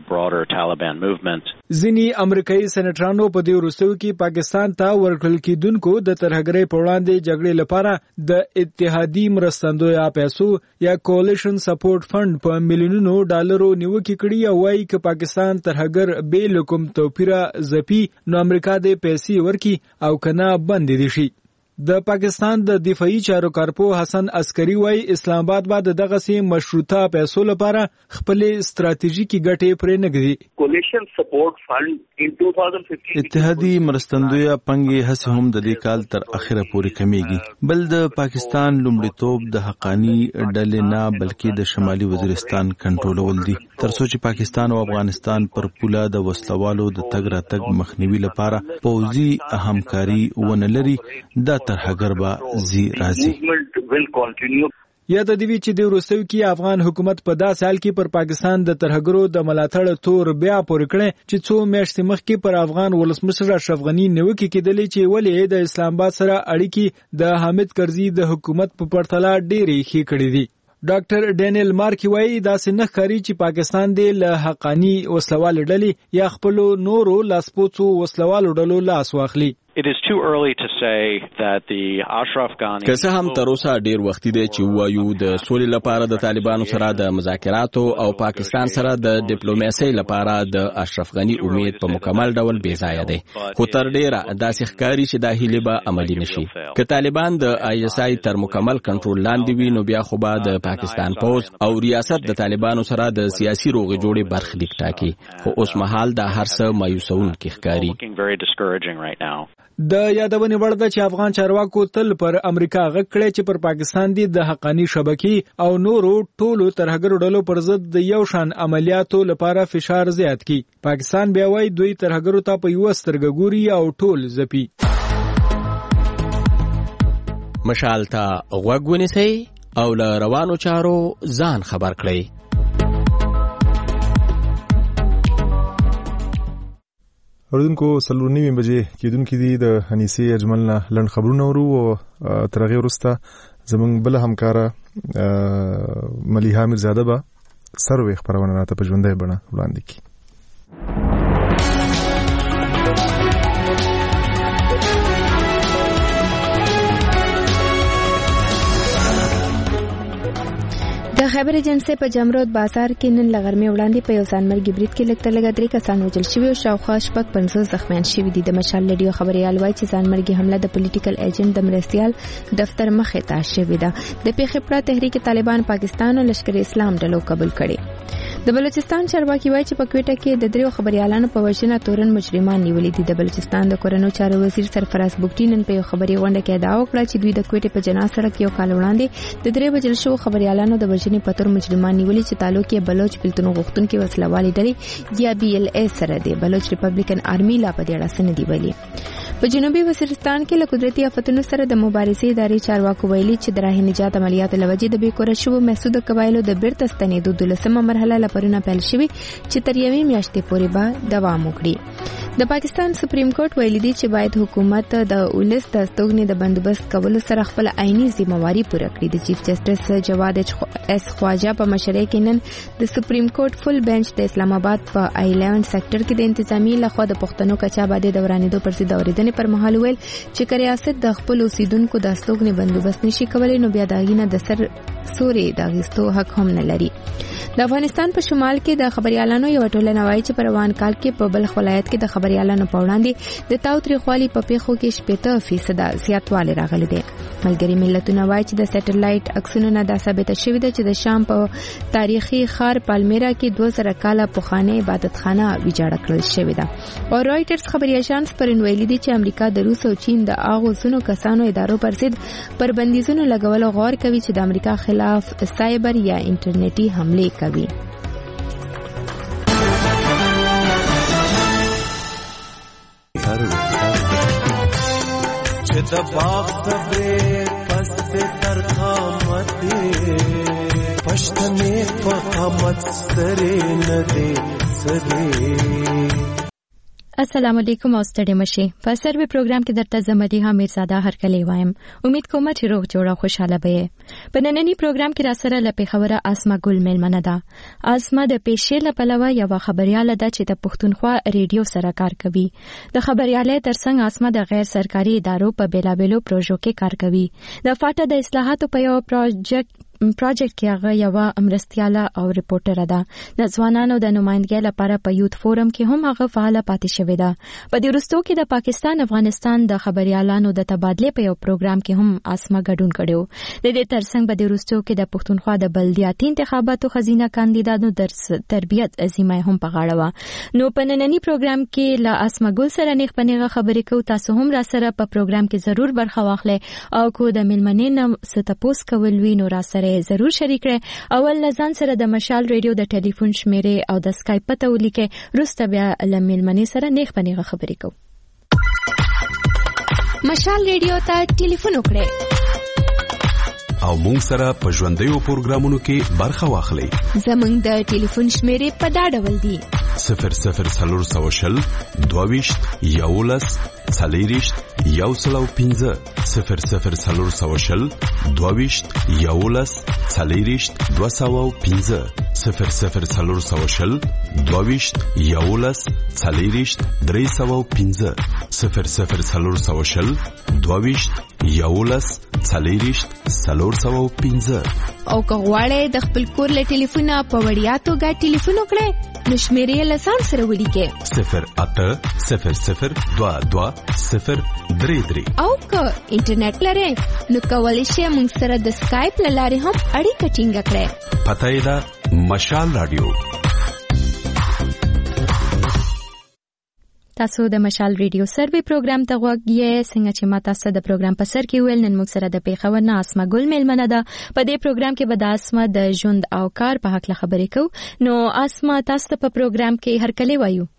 ځینې امریکایي سېنیټرانو په دې وروستیو کې پاکستان ته ورکړل کېدونکو د ترهګرۍ په وړاندې جګړې لپاره د اتحادي مرستندویه پیسو یا کولیشن سپورټ فند په میلیونونو ډالرو نیوکې کړي او وایي که پاکستان ترهګر بې له کوم توپیره ځپي نو امریکا دې پیسې ورکړي او که نه بندې دي شي. د پاکستان د دفاعي چارو کارپو حسن عسکري وایي اسلام آباد به دغسې مشروطه پیسو لپاره خپلې ستراتیژیکې ګټې پرې نه ږدي. کولیشن سپورټ فند ان دو هزار پندرہ اتحادي مرستندویه پنګې هڅې هم د دې کال تر اخره پورې کمیږي. بل د پاکستان لومړیتوب د حقانی ډلې نه بلکې د شمالي وزیرستان کنټرولول دي، ترڅو چې پاکستان او افغانستان پر پوله د وسلوالو د تګ راتګ مخنیوي لپاره پوځي همکاري ونه لري. دا ترهګر به زی راځي. یا د دې چې د وروستیو کې افغان حکومت په داسې حال کې پر پاکستان د ترهګرو د ملاتړ تور بیا پورې کړی چې څو میاشتې مخکې پر افغان ولسمشر اشرف غني نیوکې کېدلې چې ولې د اسلام آباد سره اړیکې د حامد کرزي د حکومت په پرتله ډېرې ښې کړې دي. ډاکټر ډینیل مارکی وایي داسې نه ښکاري چې پاکستان دې له حقانی وسلوالو ډلې یا خپلو نورو لاسپوڅو وسلوالو ډلو لاس واخلي. It is too early to say that the Ashraf Ghani که څه هم تر اوسه ډیر وختي دی چې وایو د سولې لپاره د طالبانو سره د مذاکراتو او پاکستان سره د ډیپلوماسۍ لپاره د اشرف غني امید په مکمل ډول بې ځایه دی، خو تر ډیره داسې ښکاري چې دا هیلې به عملي نشي. که طالبان د آی اس آی تر مکمل کنټرول لاندې وي نو بیا خو به د پاکستان پوځ او ریاست د طالبانو سره د سیاسي روغې جوړې برخلیک ټاکي، خو اوس مهال دا هر څه مایوسونکي ښکاري. د یادونې وړ ده چې افغان چارواکو تل پر امریکا غږ کړی چې پر پاکستان دي د حقانی شبکې او نورو ټولو ترهګرو ډلو پر ضد د یو شان عملیاتو لپاره فشار زیات کړي. پاکستان بیا وایي دوی ترهګرو ته په یوه سترګه ګوري او ټول ځپي. مشال ته غوږ ونیسئ او له روانو چارو ځان خبر کړئ. اوریدونکو څلور نیمې بجې کېدونکې دي د انیسې اجمل نه لنډ خبرونه ورو او تر هغې وروسته زموږ بله همکاره ملیحه میرزاده به سروې خپرونه راته په ژوندۍ بڼه وړاندې کړي. د خیبر ایجنسی په جمرود بازار کې نن لغرمې وړاندې په یو ځانمرګي برید کې لږ تر لږه درې کسان وژل شوي او شاوخوا شپږ پنځوس زخمیان شوي دي. د مشال ریډیو خبریال وایي چې ځانمرګي حمله د پولیټیکل ایجنټ د مرستیال دفتر مخې ته شوې ده. د پیښې پړه تحریک طالبان پاکستان او لشکر اسلام ډلو قبول کړي. د بلوچستان چارواکي وایي چې په کوټه کې د دریو خبريالانو په وژنه تورن مجرمان نیولې دي. د بلوچستان د کورنو چارو وزیر سرفراز بوګټي نن په یو خبري غونډه کې ادعا وکړه چې دوی د کوټه په جنا سړک یو کال وړاندې د درې وژل شوو خبريالانو د وژنې په تور مجرمان نیولې چې تعلق یې بلوچ پلتون غوښتونکو وسلوالي ډلې یا بي ال اي سره دی. بلوچ ریپبلیکن آرمي لا په دې اړه څه نه دی ویلي. په جنوبي وزیرستان کې له قدرتي آفتونو سره د مبارزې ادارې چارواکو ویلي چې د راه نجات عملیاتو لوجې د بیکوره شوو محسود قبایلو د بیرته ستنېدو دولسمه مرحله لپاره پیل شوې چې تر یوې میاشتې پورې به دوام وکړي. د پاکستان سپریم کورټ ویلي دی چې باید حکومت د ولس د استوګنې د بندوبست کولو سره خپل عیني ذمہواری پوره کړي. د چیف جسټس جواد اس خواجه په مشرۍ کې نن د سپریم کورټ فل بنچ د اسلام آباد په ایلیون سېکټر کې د انتظامی لخوا د پښتنو کچا باندې دورانېدو پر ضد اوریدنې پر مهال ویل چې که ریاست د خپل اوسیدونکو د استوګنې بندوبست نشي کولای نو بیا د غینه د سر سوري د غیستو حق هم نه لري. د افغانستان په شمال کې د خبريالانو یو ټولنه وایي چې په روان کال کې په بلخ ولایت کې د خبريالانو په وړاندې د تاوتریخوالي په پیښو کې شپږ فیصد زیاتوالی راغلی دی. ملګري ملتونه وایي چې د سټلایټ عکسونو نه دا ثابته شوې ده چې د شام په تاریخي ښار پالمیرا کې دوه زره کاله پخوانۍ عبادتخانه ویجاړه کړل شوې ده. او رایټرز خبري اژانس پرون ویلي دي چې امریکا د روس او چین د اغوزونو کسانو ادارو پر ضد پر بندیزونو لګول غور کوي چې د امریکا خلاف سایبر یا انټرنیټي حمله کوي. چې د باغ صبرې پس د ترخامت پښتنې په قامت سره نه دی سره. السلام علیکم او ستړي مشي. په سروي پروګرام کې درته زمديها میرزاده هرکلی وایم. امید کوم چې روغ جوړه خوشاله به. په نننی پروګرام کې را سره لپاره خبره اسما ګل میلمنه ده. اسما د پېښې لپاره یو خبرياله ده چې د پښتونخوا ریډیو سره کار کوي. د خبريالۍ ترڅنګ اسما د غیر سرکاري ادارو په بیلابېلو پروژو کې کار کوي. د فاټا د اصلاحاتو په یو پروژیکټ پروژیکټ کې هغه یو مرستیاله او ریپورټر ده. د ځوانانو د نمائندګۍ لپاره په یوت فورم کې هم هغه فعال پاتې شوې ده. په دې وروستو کې د پاکستان افغانستان د خبريالانو د تبادله په یو پروګرام کې هم اسما ګډون کړو. د دې ترڅنګ په دې وروستو کې د پښتونخوا د بلدیاتي انتخاباتو خزینه کاندیدانو درس تربیت ازمه هم په غاړه و. نو په نننی پروګرام کې لا اسما ګل سره نیغ پنیغه خبرې کوو. تاسو هم را سره په پروګرام کې ضرور برخه واخلئ او کو د ملمنې نم ستپوس کول وی نو را سره ضرور شریک کړئ. اول لزان سره د مشال ریډیو د ټلیفون شمیرې او د اسکایپ پته ولیکئ. روسته بیا لملمنې سره نیغ پنیغه خبرې کوو. مشال ریډیو ته ټلیفون وکړئ او مونږ سره په ژوندیو پروګرامونو کې برخه واخلئ. زمونږ د ټلیفون شمیرې په دا ډول دي: صفر صفر څلور سوه شل دوه ویشت یولس څلېرویشت یو سل او پنځه صفر صفر څلور سوه شل دوه ویشت یولس څلېرویشت دوه سوه او پنځه صفر صفر څلور سوه شل دوه ویشت یولس څلېرویشت درې سوه او پنځه صفر صفر څلور سوه شل دوه ویشت یولس څلېرویشت څلور سوه او پنځه. او که غواړئ د خپل کور له ټلیفونه په وړیا توګه ټلیفون وکړئ نو شمیرې له ځان سره ولیکئ: صفر اته صفر صفر دوه دوه صفر درې درې. او که انټرنیټ لرئ نو کولی شئ موږ سره د سکایپ له لارې هم اړیکه ټینګه کړئ. پته یې ده مشال رادیو. تاسو د مشال ریډیو سروي پروګرام ته غوږ یې. څنګه چې ما تاسو د پروګرام په سر کې ویل، نن موږ سره د پیښور نه اسما ګل میلمنه ده. په دې پروګرام کې به د اسما د ژوند او کار په حق خبرې کوو. نو اسما، تاسو ته په پروګرام کې هر کله وایو.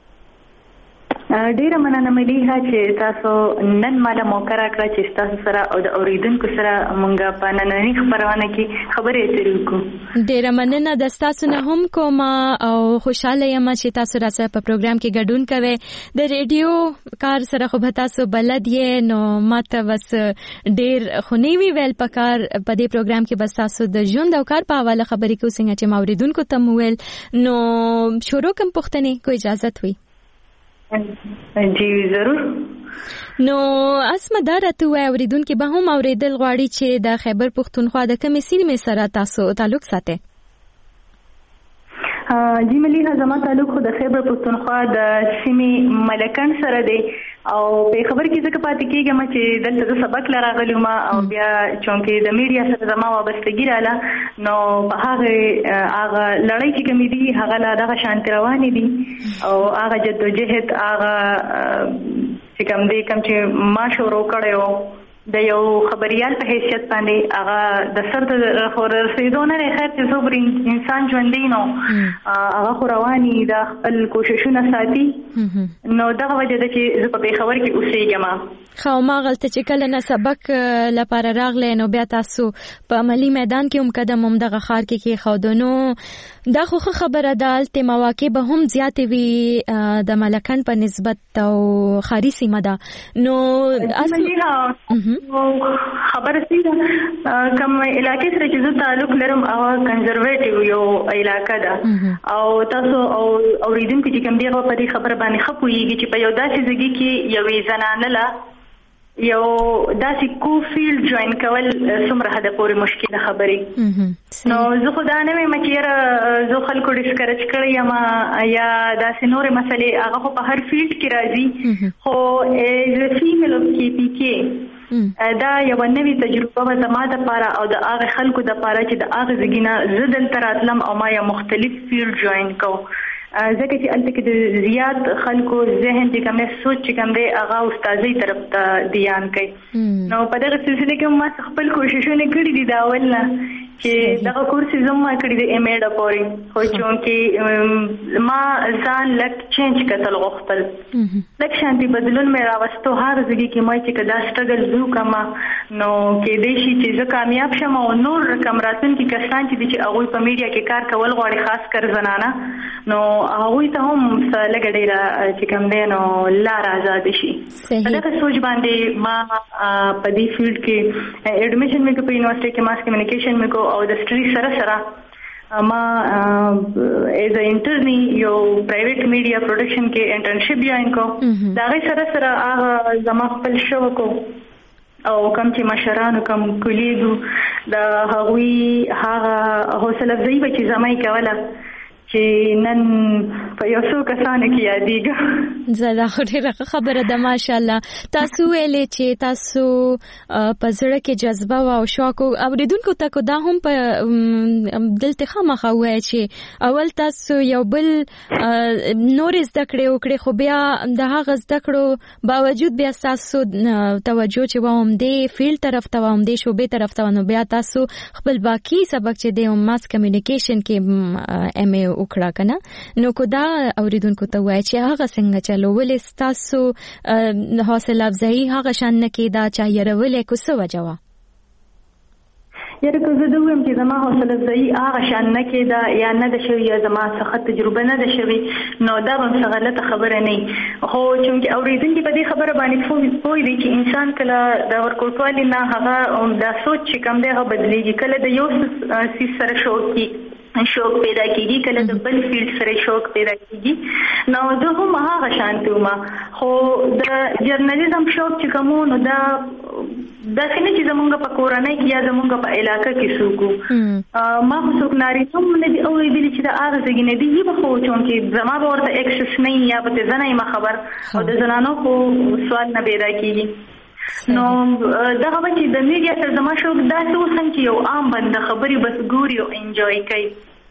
ډیره مننه مليحه چې تاسو نن مالا موقع راکړه چې تاسو سره او د اوریدونکو سره مونږه په نننۍ خبرونه کې خبرې اترې وکړو. ډیره مننه د تاسو نه هم کوم او خوشاله یم چې تاسو را سره په پروګرام کې ګډون کوئ. د ریډیو کار سره خو به تاسو بلد یې، نو ماته بس ډیر خونی وی ویل پکار په دې پروګرام کې بس تاسو د ژوند او کار په حواله خبرې کوو څنګه چې اوریدونکو ته مو ویل. نو شروع کوم پوښتنې کو اجازه وي؟ جی ضرور. نو اسمه دا راته وای اوریدونکو به هم اوریدل غواړي چې د خیبر پښتونخوا د کومې سیمې سره تاسو تعلق ساتئ؟ جی مليحه، زما تعلق خو د خیبر پښتونخوا د سیمې ملکن سره دی او په خبر کې ځکه پاتې کېږم چې دلته د سبق لراغلی ما او بیا چونکې د میډیا سره زما وابستګي رااله، نو په هغه هغه لړۍ چې کومې دي هغه لا دغه شانتي روانې دي او هغه جدوجهد هغه چې کوم دی کوم چې ما شروع کړی د یو خبريال په حیثیت باندې هغه د سر د خور رسیدونه نه خیر چې صبر انسان ژوندې نو هغه خو رواني د خپل کوششونه ساتي. نو دغه وجه ده چې زه په خبر کې اوسېږم. خو ما غلطه چې کله نه سبق لپاره راغله نو بیا تاسو په عملی میدان کې هم قدم هم دغه خار کې کې خودونو دا خو خبره ده. الته مواقع به هم زیاتې وي د ملکن په نسبت او خاري سیمه ده. نو خبره سیده کوم علاقې سره چې زه تعلق لرم هغه کنزرویټیو یو علاقه ده او تاسو او اوریدونکو چې کوم دی په دې خبره باندې خپويږي چې په یو داسې ځای کې یو زنانه لا یو داسې کو فیلډ جوائن کول څومره حد پورې مشکله خبرې. نو زه خو دا نه وایم چې زه خلکو ډسکرچ کړی یم یا داسې نورې مسلې، هغه خو په هر فیلډ کې راځي، خو ایز فیمیل اف کی پی کې دا یو نوې تجربه و زما دپاره او د هغه خلکو دپاره چې د هغه ځای نه زه دلته راتلم او ما یو مختلف فیلډ جوائن کو، ځکه چې هلته کې د زیات خلکو ذهن چې کوم سوچ چې کوم دی هغه استادۍ طرف ته دیان کوي. نو په دغه سلسله کې ما خپل کوششونه کړي دي دا اول نه چې دغه کورس زم ما کړی دی ایم ایډ پورې، خو چونکې ما ځان لک چینج کتل غوښتل، لک شانتي بدلون مې راوستو هر ځای کې ما چې کدا سټرګل زو کما نو کې دې شي چې زه کامیاب شم او نور کم راتلونکي کسان چې چې هغه په میډیا کې کار کول غواړي، خاص کر زنانه، نو هغه ته هم لګ ډیره چې کوم دی نو لار آزاد شي. دغه سوچ باندې ما په دې فیلډ کې اډمیشن مې په یونیورسيټي کې ماس کمیونیکیشن مې کو او د سټډي سره سره ما ایز ا انټرنی یو پرایویټ میډیا پروډکشن کې انټرنشپ جوائن کو. دا غي سره سره هغه زما خپل شو کو او کوم چې مشرانو کوم کولیګو د هغوی هغه حوصله افزایی به چې زمای کوله چې نن په یو څو کسانو کې یادېږم. زه خو ډېره خبره ده ماشاءالله. تاسو ویلې چې تاسو په زړه کې جذبه او شوق اوریدونکو ته دا هم په دلته خامخا وایي چې اول تاسو یو بل نور زده کړې وکړې، خو بیا د هغه زده کړو باوجود بیا تاسو توجه چې ووم دې فیلډ طرف ته ووم دې شوبې طرف ته نو بیا تاسو خپل باقي سبق چې دی ماس کمیونیکیشن کې ایم ای وکړه کنه. نو کو دا اوریدونکو ته وایي چې هغه څنګه چلو ولې تاسو حاصل افزایی هغه شان نه کېدا چا یې کو څه وجه وه؟ یاره که زه د ویم چې زما حوصله افزایی هغه شان نه کېده یا نه ده شوې یا زما څخه تجربه نه ده شوې، نو دا به هم څه غلطه خبره نه، خو چونکې اورېدونکي په دې خبره باندې پوه دي چې انسان کله د ورکوټوالي نه هغه دا سوچ چې کوم دی هغه بدلېږي، کله د یو څیز سره شوق کېږي شوق پیدا کیږي، کله د بل فیلډ سره شوق پیدا کیږي. نو زه هم هغه شانتي وم، خو د جرنالیزم شوق چې کوم نو دا دا څنګه چې زمونږ په کورنۍ کې یا زمونږ په علاقې کې سوکو ما خو څوک ناري هم نه دی اورېدلی چې دا هغه ځای نه دی، به خو چونکې زما به ورته اکسس نه یا به زه نه یم خبر او د زنانو خو سوال نه پیدا کیږي. نو دغه چې د میډیا سره زما شوق داسې اوسم چې یو عام بنده خبرې بس ګوري او انجوای کوي.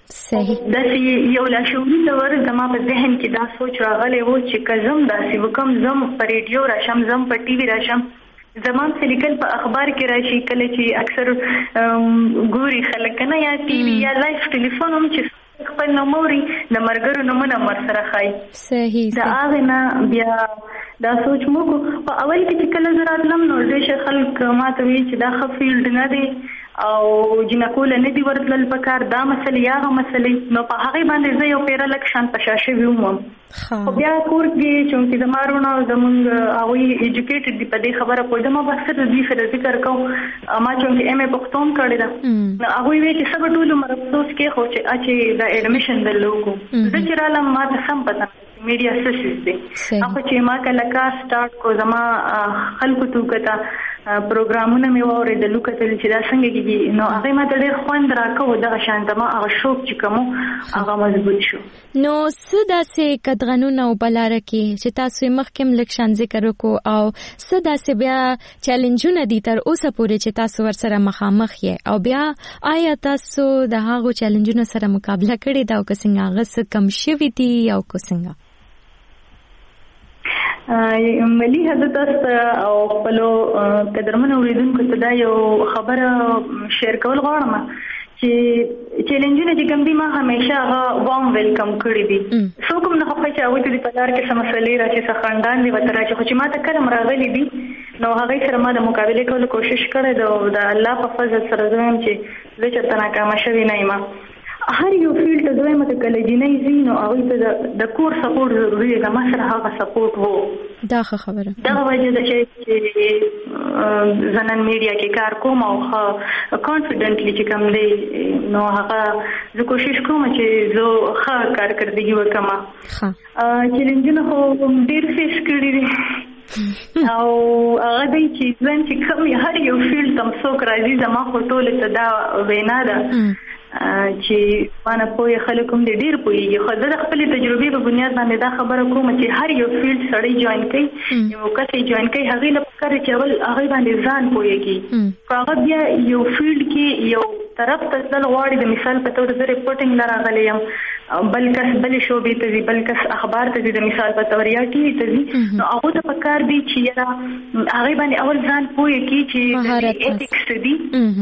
صحیح داسې یو لاشعوري ډول زما په ذهن کې دا سوچ راغلی و چې که زم داسې وکم زم په ریډیو راشم زم په ټي وي راشم زمان څه لیکل په اخبار کې راشي کله چې اکثر ګوري خلک کنه یا ټي وي یا لایف ټلیفون هم چې خپل نوموري د مرګرو نمونه مر سره خای صحیح دا هغه نه بیا دا سوچ مو کو په اول کې چې کله زه راتلم نو ډېر خلک ماته وی چې دا ښه فیلډ نه دی او جنکول نه دی ورتلل پکار دا مسلې یا هغه مسلې نو په هغه باندې زه یو پیر لک شان پشاشه ویم خو بیا کور کې چې زمارونه زمونږ او ایجوکیټډ دی په دې خبره پوه دمه بس د دې سره ذکر کوم ما چې ایم ای پښتون کړی دا نو هغه وی چې سبا ټول مرسوس کې خو چې اچي د اډمیشن د لوګو زه چې رالم ما ته سم پته میډیا سسټم دی هغه چې ما کله کار سٹارټ کو زما خلکو تو کته پروګرامونه مې وره د لوکتل چې دا څنګه کیږي نو هغه ما ډېر خوند راکو د شانت ما هغه شوق چې کوم هغه مضبوط شو نو سدا سه کدغنونه او بلاره کې چې تاسو مخکم لکشان ذکر وکړو او سدا سه بیا چیلنجونه دي تر اوسه پورې چې تاسو ورسره مخامخ یې او بیا آیا تاسو د هغه چیلنجونو سره مقابله کړې دا او څنګه هغه څه کم شوي دي او څنګه ملي حضرت او خپل قدرمن اوریدونکو ته دا یو خبره شیر کول غواړم چې چیلنجونه چې کوم دي ما همیشه هغه وام ویلکم کړی دي څو کوم نه خو چې اوی ته په لار کې سم مسلې راځي څه خاندان دی وتر چې خو چې ما ته کلم راغلي دي نو هغه سره ما د مقابله کولو کوشش کړې ده د الله په فضل سره زم چې زه چرته ناکام شوی نه یم هر یو فیلډ ته دوی مته کله جنۍ زینو او ته د کور سپورټ ضروري ده ما سره هغه سپورټ وو دا خبره دا وجه ده چې زنان میډیا کې کار کوم او کانفیډنټلی چې کوم دی نو هغه زه کوشش کوم چې زه ښه کارکردګي وکړم ښه چیلنجونه خو ډېر فیس کړي دي او هغه دی چې ځان چې کوم هر یو فیلډ تم څوک راځي زما خو ټول ته دا وینا ده چې باندې پوهه خلک هم ډېر پوهیږي خو د خپل تجربې په بنیاد باندې دا خبره کوم چې هر یو فیلډ سړی جوائن کوي یو کس جوائن کوي هغه لپاره چې اول هغه باندې ځان پوهیږي هغه بیا یو فیلډ کې یو طرف ته تل غواړي د مثال په تور د ریپورټینګ لراغلی یم بلکې بل شوبې ته دي بلکې اخبار ته دي د مثال په تور یا کې ته دي نو هغه د پکار دي چې هغه باندې اول ځان پوهیږي چې ایتیکس دي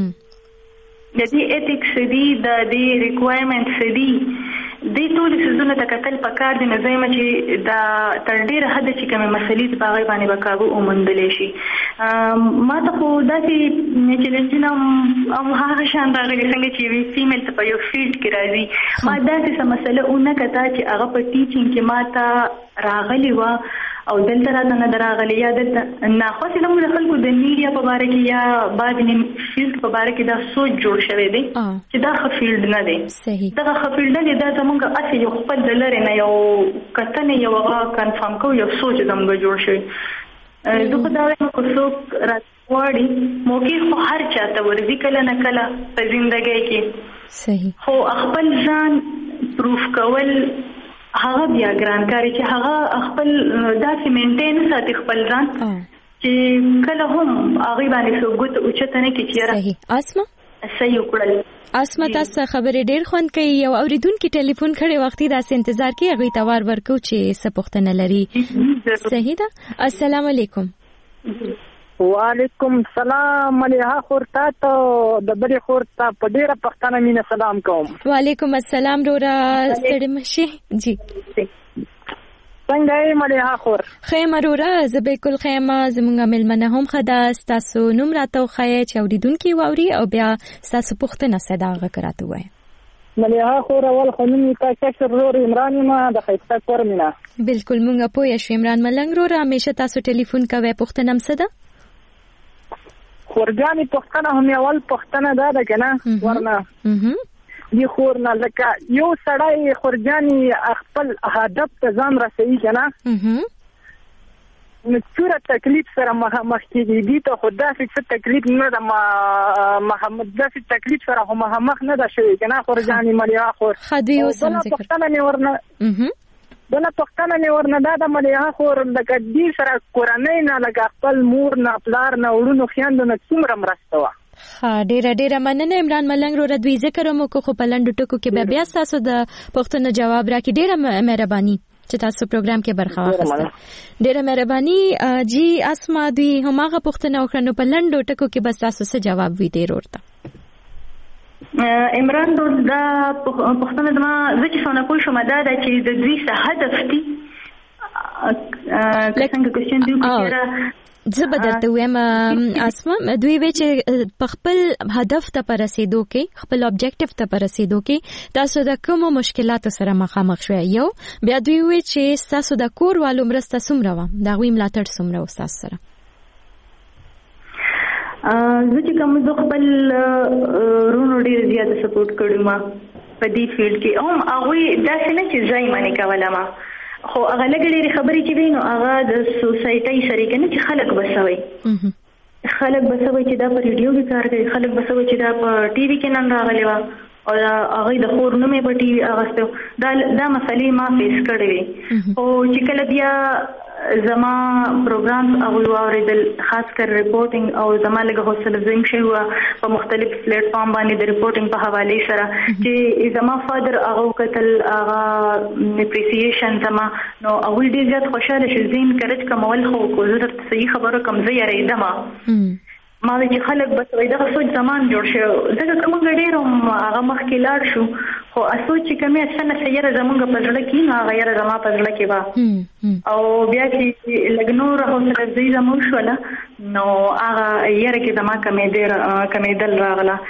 د دې ایتیکس دي د دې ریکوایرمنټس دي د ټول سيزونه د کتل پکار دي نه زېم چې دا تر ډیره حد چې کومه مسلې په غي باندې وکاو او مندلې شي ما ته خو دا چې چیلنجونه او هغه شان راغلي څنګه چې وی فیمیل ته په یو فیلډ کې راځي ما دا څه مسله اونې کته چې هغه په ټیچینګ کې ما ته راغلي و او دلته راته نه دراغلي یا دلته نه خو چې موږ خلکو د میډیا په اړه کې یا بعد نه فیلډ په اړه کې دا سوچ جوړ شوی دی چې دا ښه فیلډ نه دی صحیح دا ښه فیلډ نه دی دا زموږ اصلي یو خپل دلاره نه یو کتنه یو هغه کنفرم کو یو سوچ زموږ جوړ شوی زه په دا وایم چې څوک راځي موږ خو هر چاته ورزي کله نه کله په ژوندۍ کې صحیح خو خپل ځان پروف کول هغه بیا ګران کاری چې هغه خپل داسې مینټین ساتي خپل ځان چې کله هم هغه باندې څوک او چته نه کې چیرې صحیح اسما صحیح وکړل اسما تاسو خبرې ډېر خوند کوي یو اوریدونکو ټلیفون کړي وختي داسې انتظار کوي هغه توار ورکو چې څه پوښتنه لري صحیح ده السلام علیکم وعلیکم السلام مليها خورتا ته د بری خورتا په ډیره پښتنه مینه سلام کوم وعلیکم السلام رورا ستړي مشي جی څنګه یې مليها خور خیمه رورا زه بالکل خیمه زمونږ ملمنه هم خدا تاسو نوم راته خای چې اوریدونکو ووري او بیا تاسو پښتنه صداغه کراته وای مليها خور اول خنوم تا کشر رور عمران ما د خیسته کور مینا بالکل مونږ پوه شو عمران ملنګ رورا همیشه تاسو ټلیفون کوي پښتنه مسده خورجانی پښتنه هم اول پښتنه ده ده کنه ورنه دی خورنه لکه یو سړی خورجانی خپل هدف ته ځان رسوي کنه نو څوره تکلیف سره مخ کېږي دي ته خدا څه تکلیف نه ده محمد داسې تکلیف سره هم مخ نه ده شوی کنه خورجانی مليها خور خدي وسم ذکر پښتنه نه ورنه دله پښتنه نه ورنه دا د مليها خور لکه دې سره کورنۍ نه لکه خپل مور نه پلار نه وړونو خیاندو نه څومره مرسته وه ها ډیر ډیر مننه عمران ملنګ رو ردوی ذکر مو کو خو په لنډو ټکو کې بیا تاسو د پښتنو جواب راکړي. ډیره مهرباني چې تاسو پروګرام کې برخه واخیسته. ډیره مهرباني جی اسما دوی هماغه پښتنه وکړنو په لنډو ټکو کې بس تاسو څه جواب وی ډیر ورته. عمران دو دا پښتنه دما ځکه څنګه کوم شوم دا چې د دوی څه هدف دي څنګه کوشن دی چې زه به درته وایم اسما دوی وی چې په خپل هدف ته پر رسیدو کې خپل objective ته پر رسیدو کې تاسو د کوم مشکلاتو سره مخامخ شوي یو بیا دوی وی چې تاسو د کور والو مرسته څومره و دا غوي ملاتړ څومره و تاسو سره. زه چې کوم د خپل رونو ډیر زیات سپورټ کړم په دې فیلډ کې هم هغه داسې نه چې ځای باندې کوله ما خو هغه لګړې خبرې چې وینو هغه د سوسایټي سره کنه چې خلک بسوي خلک بسوي چې دا په ریډیو کې کار کوي خلک بسوي چې دا په ټي وي کې نن راغلی و او هغه د خور نومې په ټي وي اغستو دا دا مسلې ما فیس کړې او چې کله بیا زما پروګرام او اوریدل خاص کر ریپورټینګ او زما لګه حوصله زنګ شي و په مختلف پلیټ فارم باندې د ریپورټینګ په حواله سره چې زما فادر هغه کتل هغه اپریسیشن زما نو او ډیر زیات خوشاله شو زین کړه کومول خو کو زه ته صحیح خبره کوم زه یې ریدم ما چې خلک بس وای دا سوچ زمان جوړ شو ځکه کوم ډیروم هغه مخکې لاړ شو خو اسوچ چې کومه څنګه سیاره زمونږ په ځړه کې نه غیر زما په ځړه کې وا او بیا چې لګنور حوصله دې زمون شو نو هغه یاره کې زما کمې ډیر کمې دل راغله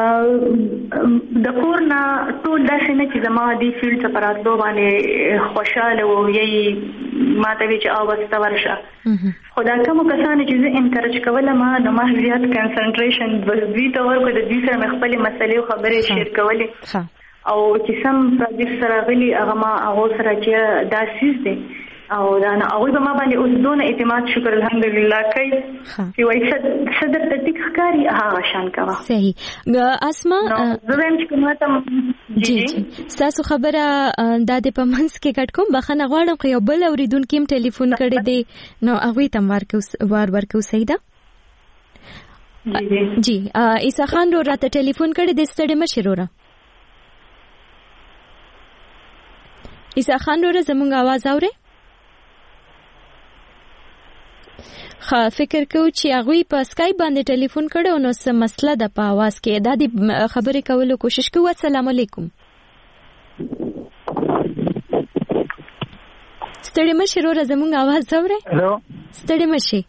د کورنا ټول داسې نه چې زما دې فیلډ ته پراتلو باندې خوشاله او یې ماته وی چې اوسته ورشه خدا کوم کسان چې زه انکریج کوله ما نو ما زیات کنسنټریشن دوی ته ورکو د دې سره خپل مسلې او خبرې شیر کولې او چې سم پروجیکټ سره غلي هغه ما هغه سره چې دا سیس دي او دا نه هغه به ما باندې اوس دونه اعتماد شکر الحمدلله کوي چې وایي صدر د ټیک ښکاری هغه شان کوا صحیح اسما زه هم چې کومه ته جی جی تاسو خبره د دې په منځ کې کټ کوم بخنه غواړم خو یو بل اوریدونکو هم ټلیفون کړی دی نو هغه تم ورکو وار ورکو سیدا جی جی عیسی خان رو راته ټلیفون کړی د ستړي مشرورا عیسی خان رو زمونږ आवाज اوري خا فکر کو چې هغه په اسکایپ باندې ټلیفون کړو نو څه مسله د په आवाज کې دا د خبرې کولو کوشش کوو. السلام علیکم ستړي مشي رو زمونږ आवाज اوري هلو ستړي مشي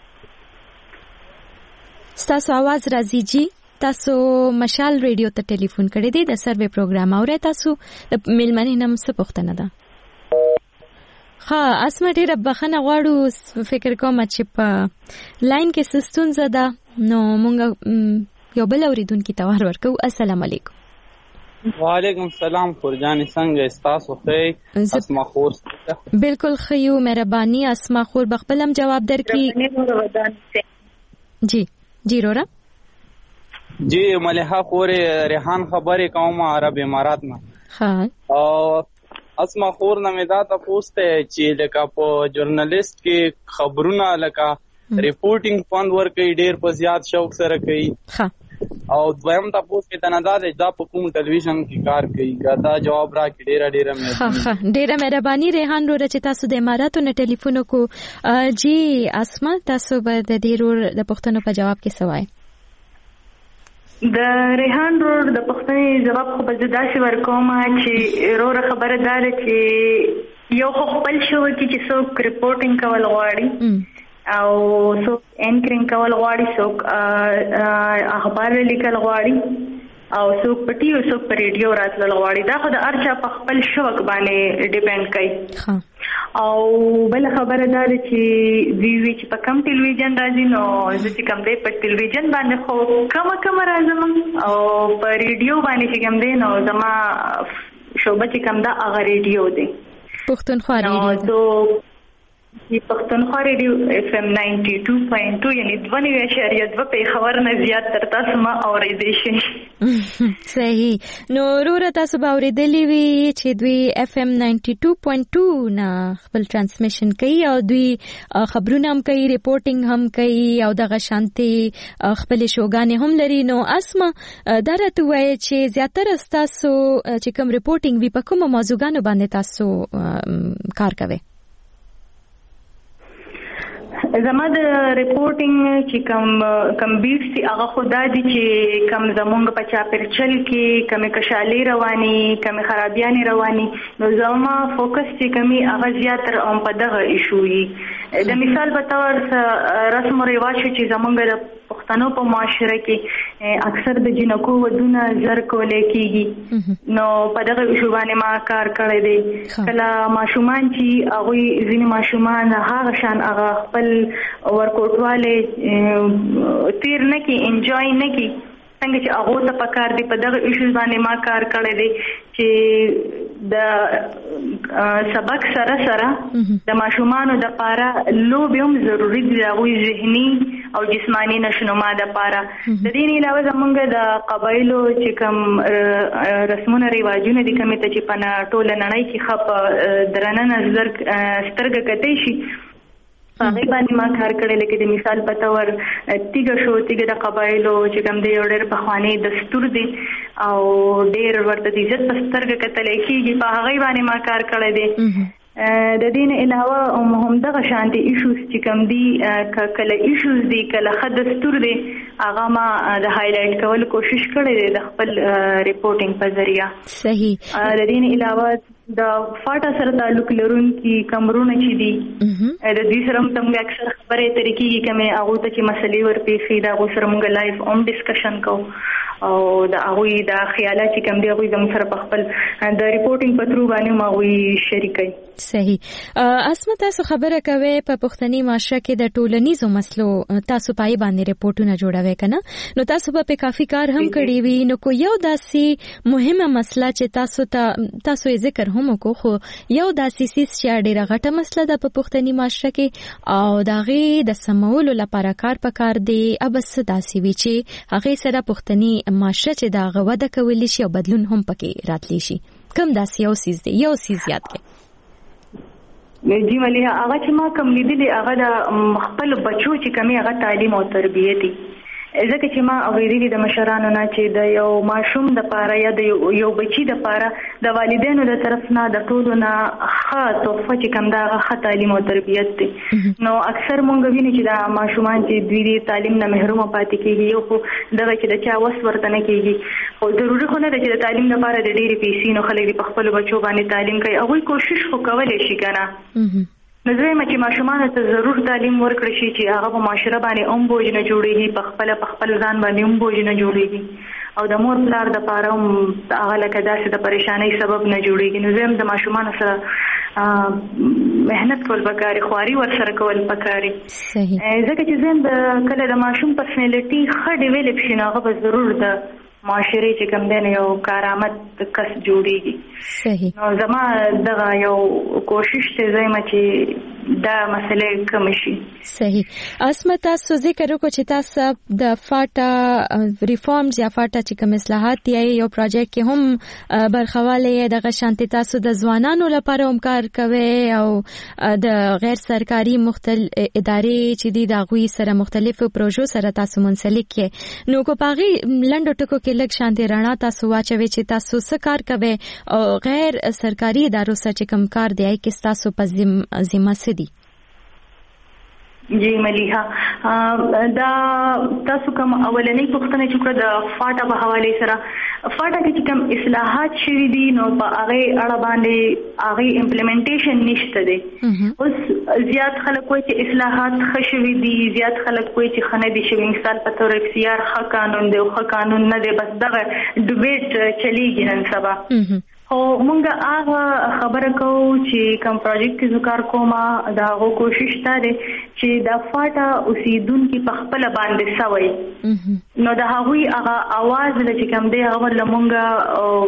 تاسو आवाज راځي جی تاسو مشال ریډیو ته ټلیفون کړی دی د سروې پروګرام اورئ تاسو د میلمنې نم څه پوښتنه ده ها اسمه ډیره بخنه غواړو فکر کوم چې په لاین کې سستون زده نو مونږ یو بل اوریدونکو ته ور ورکو. السلام علیکم. وعلیکم السلام خورجان څنګه تاسو ښه اسما خور بالکل خیو مهرباني اسما خور بخپلم جواب درکې جی جی رورا جی ملها خورې ریحان خبرې کوم عرب امارات نه ها او اسما خور نه مې دا تاسو ته چې لکه په ژورنالیست کې خبرونه لکه ریپورټینګ فند ورکې ډیر په زیات شوق سره کوي ها او دویم تاسو کې تنادا دا په کوم ټلویزیون کې کار کوي دا جواب را کې ډیر ډیر مې ها ها ډیر مهرباني ریحان رو چې تاسو د اماراتو نه ټلیفون کو جی اسما تاسو به د دې رور د پښتنو په جواب کې سوای د ریحان رور د پښتني جواب خو به داسې ورکوم چې رور خبره دار چې یو خپل شو چې څوک ریپورټینګ کول غواړي او څوک انکرینګ کول غواړي څوک اخبار لیکل غواړي او څوک په ټي وي څوک په ریډیو راتلل غواړي دا خو د ارچا په خپل شوق باندې ډیپند کوي او بل خبره دا ده چې دوی وی چې په کم ټلویزیون راځي نو چې کوم دی په ټلویزیون باندې خو کم کم راځم او په ریډیو باندې چې کوم دی نو زما شوبه چې کوم دا هغه ریډیو دی پښتونخوا ریډیو په پښتونخوا ریډیو اف ام نائنٹی ټو پوینټ ټو یعنی دوه نوي اعشاریه دوه په خبر نه زیات تر تاسو ما اورېدې شي. صحیح. نو ورور تاسو به اورېدلې وي چې دوی اف ام نائنٹی ټو پوینټ ټو نه خپل ترانسمیشن کوي او دوی خبرونه هم کوي، ریپورټینګ هم کوي او دغه شانتي خپل شوګانې هم لري. نو اسما دا راته وایي چې زیاتره تاسو چې کوم ریپورټینګ وي په کومو موضوعګانو باندې تاسو کار کوي؟ زما د ریپورټینګ چې کم کم بیټ سي هغه خدا دي چې کم زمونږ په چاپرچل کې کم کشالي رواني کم خرابيانې رواني، نو زما فوکس چې کمی هغه زیاتره هم په دغه ایشو وي. د مثال په تور رسم او رواج چې زمونږ د پښتنو په معاشره کې اکثر د جنکو ودونه زر کولې کیږي، نو په دغه ایشو باندې ما کار کړی دی. کله ماشومان چې هغه ځینې ماشومان هغه شان هغه خپل ورکوټواله تیر نه کی انجوای نه کی څنګه چې هغه ته پکار دی. په دغه ایشوز باندې ما کار کړی دی چې د سبق سره سره د ماشومانو د پاره لوب هم ضروری دی، هغه ذهني او جسمانی نشونما د پاره. د دې نه علاوه زمونږ د قبایلو چې کوم رسمونه ریواجونه دي کوم ته چې پنا ټول نړۍ کې خپ درنه نظر سترګه کته شي هغه باندې ما کار کړی. لکه د مثال په تور تیګه شو، تیګه د قبایلو چې کوم دی ډېر په خواني دستور دي او ډېر ورته د عزت په سترګه کتل کېږي، په هغه باندې ما کار کړی دی. د دې نه علاوه هم دغه شانتي ایشوز چې کوم دي کله ایشوز دي کله خد دستور دي هغه ما د هایلایټ کول کوشش کړی دی د خپل ریپورټینګ په ذریعہ. صحیح. د دې نه علاوه د فاټا سره تعلق لرونکي کمرونه چې دي د دې سره موږ اکثر خبرې طریقې کومه هغه ته چې مسلې ورپېښې دا غو سره موږ لایف اون ډسکشن کوو او دا هغه د خیالات چې کوم دی هغه زموږ سره په خپل د ریپورټینګ په ترو باندې موږ شریکای. صحیح. اسمه تاسو خبره کوي په پښتني معاشره کې د ټولنیزو مسلو تاسو پای باندې ریپورټونه جوړوي کنه، نو تاسو په کافي کار هم کړی وي. نو کو یو داسې مهمه مسله چې تاسو ته تاسو یې ذکر هم کو خو یو داسې سیس چې ډیره غټه مسله ده په پښتني معاشره کې او داغه د سمولو لپاره کار پکار دی ابس داسې وی چې هغه سره پښتني معاشره چې دا غوډه کولی شي او بدلون هم پکې راتلی شي. کوم داسې یو سیس دی یو سیس یاد کړئ؟ جی ملي هغه چې ما کوم لیدلې هغه د خپل بچو چې کمی هغه تعلیم او تربیت دي. ځکه چې ما اوریدلې د مشرانو نه چې د یو ماشوم د پاره یا د یو بچی د پاره د والدینو د طرف نه د ټولو نه ښه تحفه چې کوم دا ښه تعلیم او تربیت دي. نو اکثر مونږ ویني چې دا ماشومان چې دوی د تعلیم نه محروم پاتې کیږي، یو خو دغه چې د چا وس ورته نه کیږي، خو ضروري خو نه ده چې د تعلیم لپاره د ډېری پیسې نو خلک په خپل بچو باندې تعلیم کوي. هغه کوشش خو کولای شي کنه. نظر ما چې ماشومان ته ضرور تعلیم ورکړي شي چې هغه په معاشره باندې هم بوج نه جوړيږي، په خپل په خپل ځان باندې هم بوج نه جوړيږي او د مور پلار د پاره هم هغه لکه داسې د پریشانۍ سبب نه جوړيږي. نو زم د ماشومان سره مهنت کول پکاري، خواري ور سره کول پکاري. صحیح. ځکه چې زم د کله د ماشوم پرسنالټي ښه ډیولپ شي نو هغه به ضرور د معاشري چې کوم دی یو کارآمد کس جوړيږي. صحیح. نو زما دغه یو کوشش ته زما چې دا مسله کم شي. صحیح. اسمه تاسو ذکر وکړو چې تاسو د فاټا ریفارمز یا فاټا چې کوم اصلاحات دی یو پروژیکټ کې هم برخواله دغه شانتي تاسو د ځوانانو لپاره هم کار کوي او د غیر سرکاري مختلف ادارې چې دي د غوي سره مختلفو پروژو سره تاسو منسلک کې. نو کو پاغي لنډو ټکو کې لږ شانتي رڼا تاسو واچوي چې تاسو څه کار کوي او غیر سرکاري ادارو سره چې کوم کار دی کې تاسو په ذمہ سي دي؟ جی ملیحه دا تاسو کوم اولنۍ پوښتنه چې کړه د فاټا په حواله سره فاټا کې چې کوم اصلاحات شوي دي نو په هغه اړه باندې هغه امپلیمنټیشن نشته دي. اوس زیات خلک کوئی چې اصلاحات ښه شوي دي، زیات خلک کوئی چې خنه دي شوي. مثال په تور اف سی آر ښه قانون دی او ښه قانون نه دی، بس دغه ډیبیټ چلیږي نن سبا. او مونږه هغه خبره کوو چې کوم پروژیکټ کې ذکر کومه دا غو کوشش تاره چې د فاټا اوسیدونکو په خپل باندې سوي نو د هغوی هغه आवाज چې کوم دی هغه لمونږه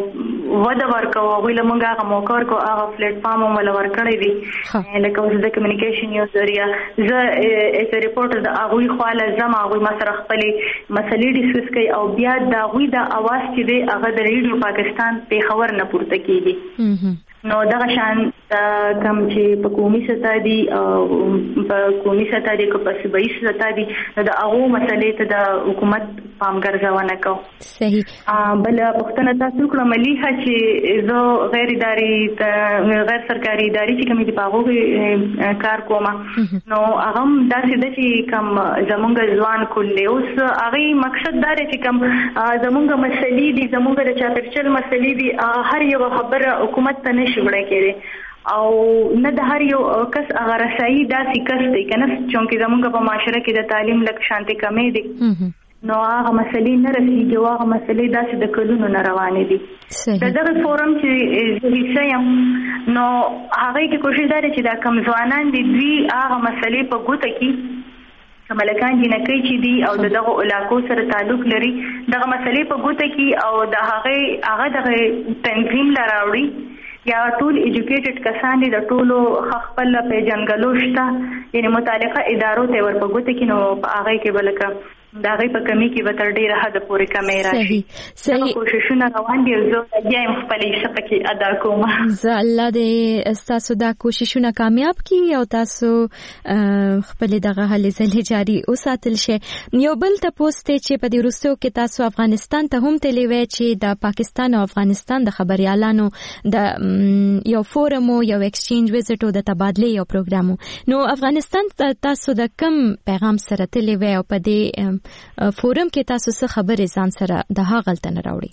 وده ورکو هغه لمونږه هغه موقع ورکو هغه پلیټ فارم ول ورکړی دی لکه اوس د کمیونیکیشن یو ذریعہ زه اس ریپورټر د هغه خواله زما هغه مسره خپل مسلې ډیسکس کوي او بیا د هغه د اواز چې دی هغه د ریډیو پاکستان په خبر نه پورته کیږي نو دا شان کم چې په قومي سطح دي او په قومي سطح دي کو په صوبایي سطح دي دا هغه مسلې ته د حکومت پام ګرځونه کو صحیح بل پښتنه تاسو کوم مليحه چې زه غیر اداري غیر سرکاري اداري چې کومې په هغه کار کوم نو هغه داسې د چې کم زمونږ ځوان کولې اوس هغه مقصد دا دی چې کم زمونږ مسلې دي زمونږ د چاپرچل مسلې دي هر یو خبره حکومت ته نشي وړای کېږي او نه د هر یو کس هغه رسایي داسې کس دی کنه چې زمونږ په معاشره کې د تعلیم لک شانتي کمې دي نو هغه مسلې نه رسیږي هغه مسلې داسې د کلونو نه روانې دي د دغه فورم چې حصہ یم نو هغه کې کوشش دا چې دا کم ځوانان دي دوی هغه مسلې په ګوته کې کملکان جنکۍ چې دي او دغه علاقو سره تعلق لري دغه مسلې په ګوته کې او د هغه هغه دغه تنظیم لراوړي یا ټول ایجوکیټډ کسان دي د ټولو خپل په جنګلو شته یعنی متعلقه ادارو ته ورپګوت کې نو په هغه کې بلکه دا غي په کمی کې به تر ډیره حد پورې کمی راشي صحیح صحیح کوششونه روان دي زه یم خپل شپه کې ادا کوم زه الله دې تاسو دا کوششونه کامیاب کړي او تاسو خپل دغه هلې ځلې جاری وساتل شي یو بل ته پوسټ چې په دې وروستیو کې تاسو افغانستان ته هم تللی وای چې د پاکستان او افغانستان د خبريالانو د یو فورم او یو ایکسچینج وزټ او د تبادله یو پروګرام نو افغانستان تاسو د کم پیغام سره تللی وای او په دې فورم کې تاسو څه خبرې ځان سره د هغه غلطه نه راوړي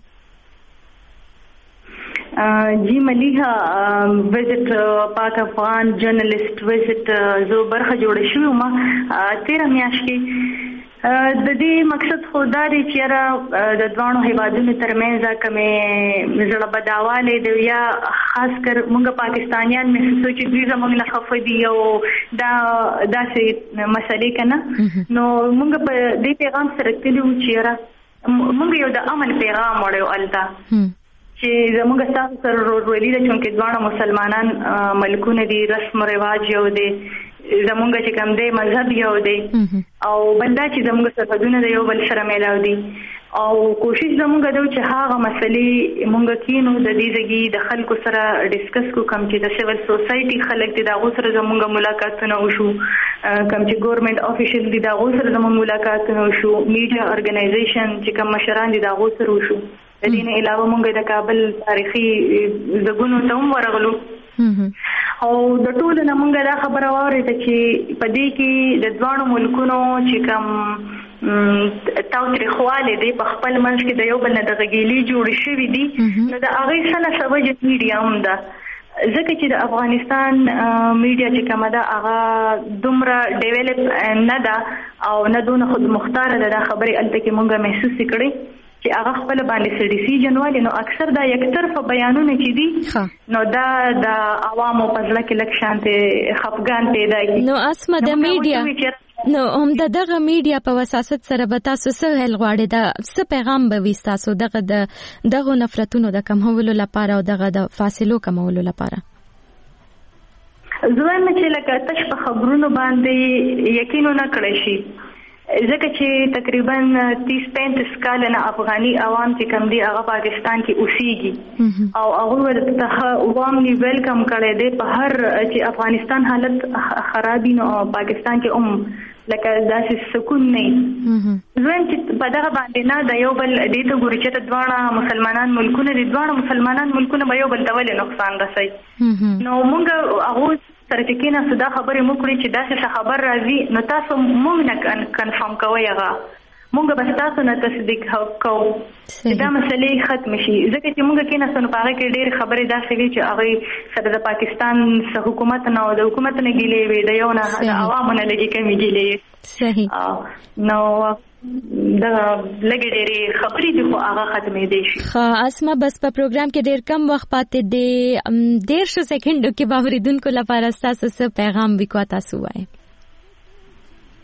جی مليحه وزټ پاک افغان جرنالست وزټ زو برخه جوړ شو ما تیرا میاشت کې د دې مقصد خو دا دی چې را د دوانو هیوادونو ترمنځ کومه زړه بداواله دی یا خاص کر موږ پاکستانیان مې سوچ دي زموږ نه خفه دي او دا داسې مسلې کنه نو موږ په دې پیغام سره تلو چې را موږ یو د امن پیغام وړو الدا چې زموږ تاسو سره ورولې د چونکې دوانو مسلمانان ملکونه دي رسم رواج یو دي زمونږ چې کوم دی مذهب یو دی او بلدا چې زمونږ سرحدونه د یو بل سره میلاو دي او کوشش زمونږ دا چې هغه مسلې مونږ کینو د دې ځای د خلکو سره ډیسکس کو کوم چې د سیول سوسایټي خلک دي دا غو سره زمونږ ملاقاتونه وشو کوم چې ګورنمنت افیشل دي دا غو سره زمونږ ملاقاتونه وشو میډیا ارګنایزیشن چې کوم مشران دي دا غو سره وشو د دې نه علاوه مونږ د کابل تاریخي زګونو ته هم ورغلو او د ټولو نه مونږ دا خبره واورېده چې په دې کې د دوانو ملکونو چې کوم تاوتریخواله دی په خپل منځ کې د یو بل نه د غږیلي جوړ شوي دي نو د هغې سره سوجه میډیا هم ده ځکه چې د افغانستان میډیا چې کومه ده هغه دومره ډیولپ نه ده او نه دونه خود مختاره ده دا خبرې هلته کې مونږ محسوسې کړې چې هغه خپل باندې څه ډیسیژن والي نو اکثر دا یک طرفه بیانونه چې دي نو دا د عوامو په ځل کې لک شانته خفګان پیدا کی نو اسمه د میډیا نو هم د دغه میډیا په وساست سره به تاسو څه هل غواړي دا څه پیغام به وي تاسو دغه د دغه نفرتونو د کمولو لپاره او دغه د فاصلو کمولو لپاره زویم چې لکه تش په خبرونو باندې یقین نه کړی شي ځکه چې تقریبا تیس پینتیس کال نه افغاني عوام چې کم دي هغه پاکستان کې اوسېږي او هغه ورته واملی ویلکم کړی دی په هر چې افغانستان حالت خرابي نو پاکستان کې هم لکه داسې سکون نه زم چې په دغه باندې نه د یو بل دې ته ګوري چې دوه مسلمانان ملکونه دي دوه مسلمانان ملکونه به یو بل ته ولې نقصان رسي نو موږ هغه سره چې کینه صدا خبرې مو کړې چې داسې خبر راځي نو تاسو موږ نه کنفرم کوئ هغه موږ به تاسو نه تصدیق کوو چې دا مسلې ختم شي ځکه چې موږ کینه سن په هغه کې ډېر خبرې داسې وي چې هغه سره د پاکستان سره حکومت نه او د حکومت نه ګیلې وي د یو نه د عوامو نه لګي کمی ګیلې صحیح نو دا لګي ډېر خبرې دي خو هغه ختمې دي شي خا اسمه بس په پروګرام کې ډېر کم وخت پاتې دی ډېر شو سکندو کې باوریدونکو لپاره تاسو څه پیغام وکړ تاسو وایي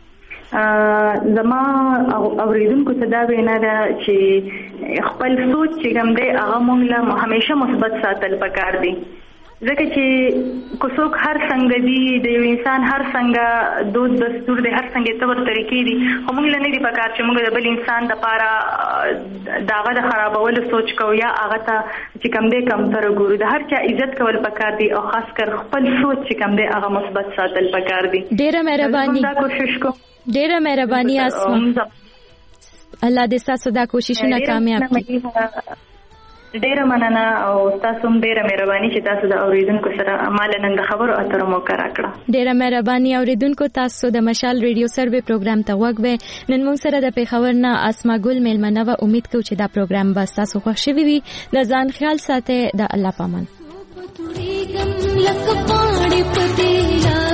زما اوریدونکو ته دا وینا ده چې خپل سوچ چې کوم دی هغه مونږ له همیشه مثبت ساتل پکار دي ځکه چې کوڅوک هر څنګه دی د یو انسان هر څنګه دود دستور دی هر څنګه تور طریقې دي موږ له نه دی پکار چې موږ د بل انسان د پاره داغه د خرابولو سوچ کوو یا هغه ته چې کم دی کم تر ګورو د هر چا عزت کول پکار دي او خاص کر خپل سوچ چې کم دی هغه مثبت ساتل پکار دي. ډیره مهرباني دا کوشش کوم. ډیره مهرباني اسما الله دې تاسو دا کوششونه کامیاب کړي. ډیره مننه او تاسو هم ډیره مهرباني چې تاسو د اوریدونکو سره مال نن د خبرو اترو موقع راکړه. ډیره مهرباني اوریدونکو تاسو د مشال ریډیو سروې پروګرام ته وګورئ. نن موږ سره د پیښور نه اسما ګل میلمنه و. امید کوم چې دا پروګرام به تاسو خوښ شي وي. د ځان خیال ساتئ. د الله پامان.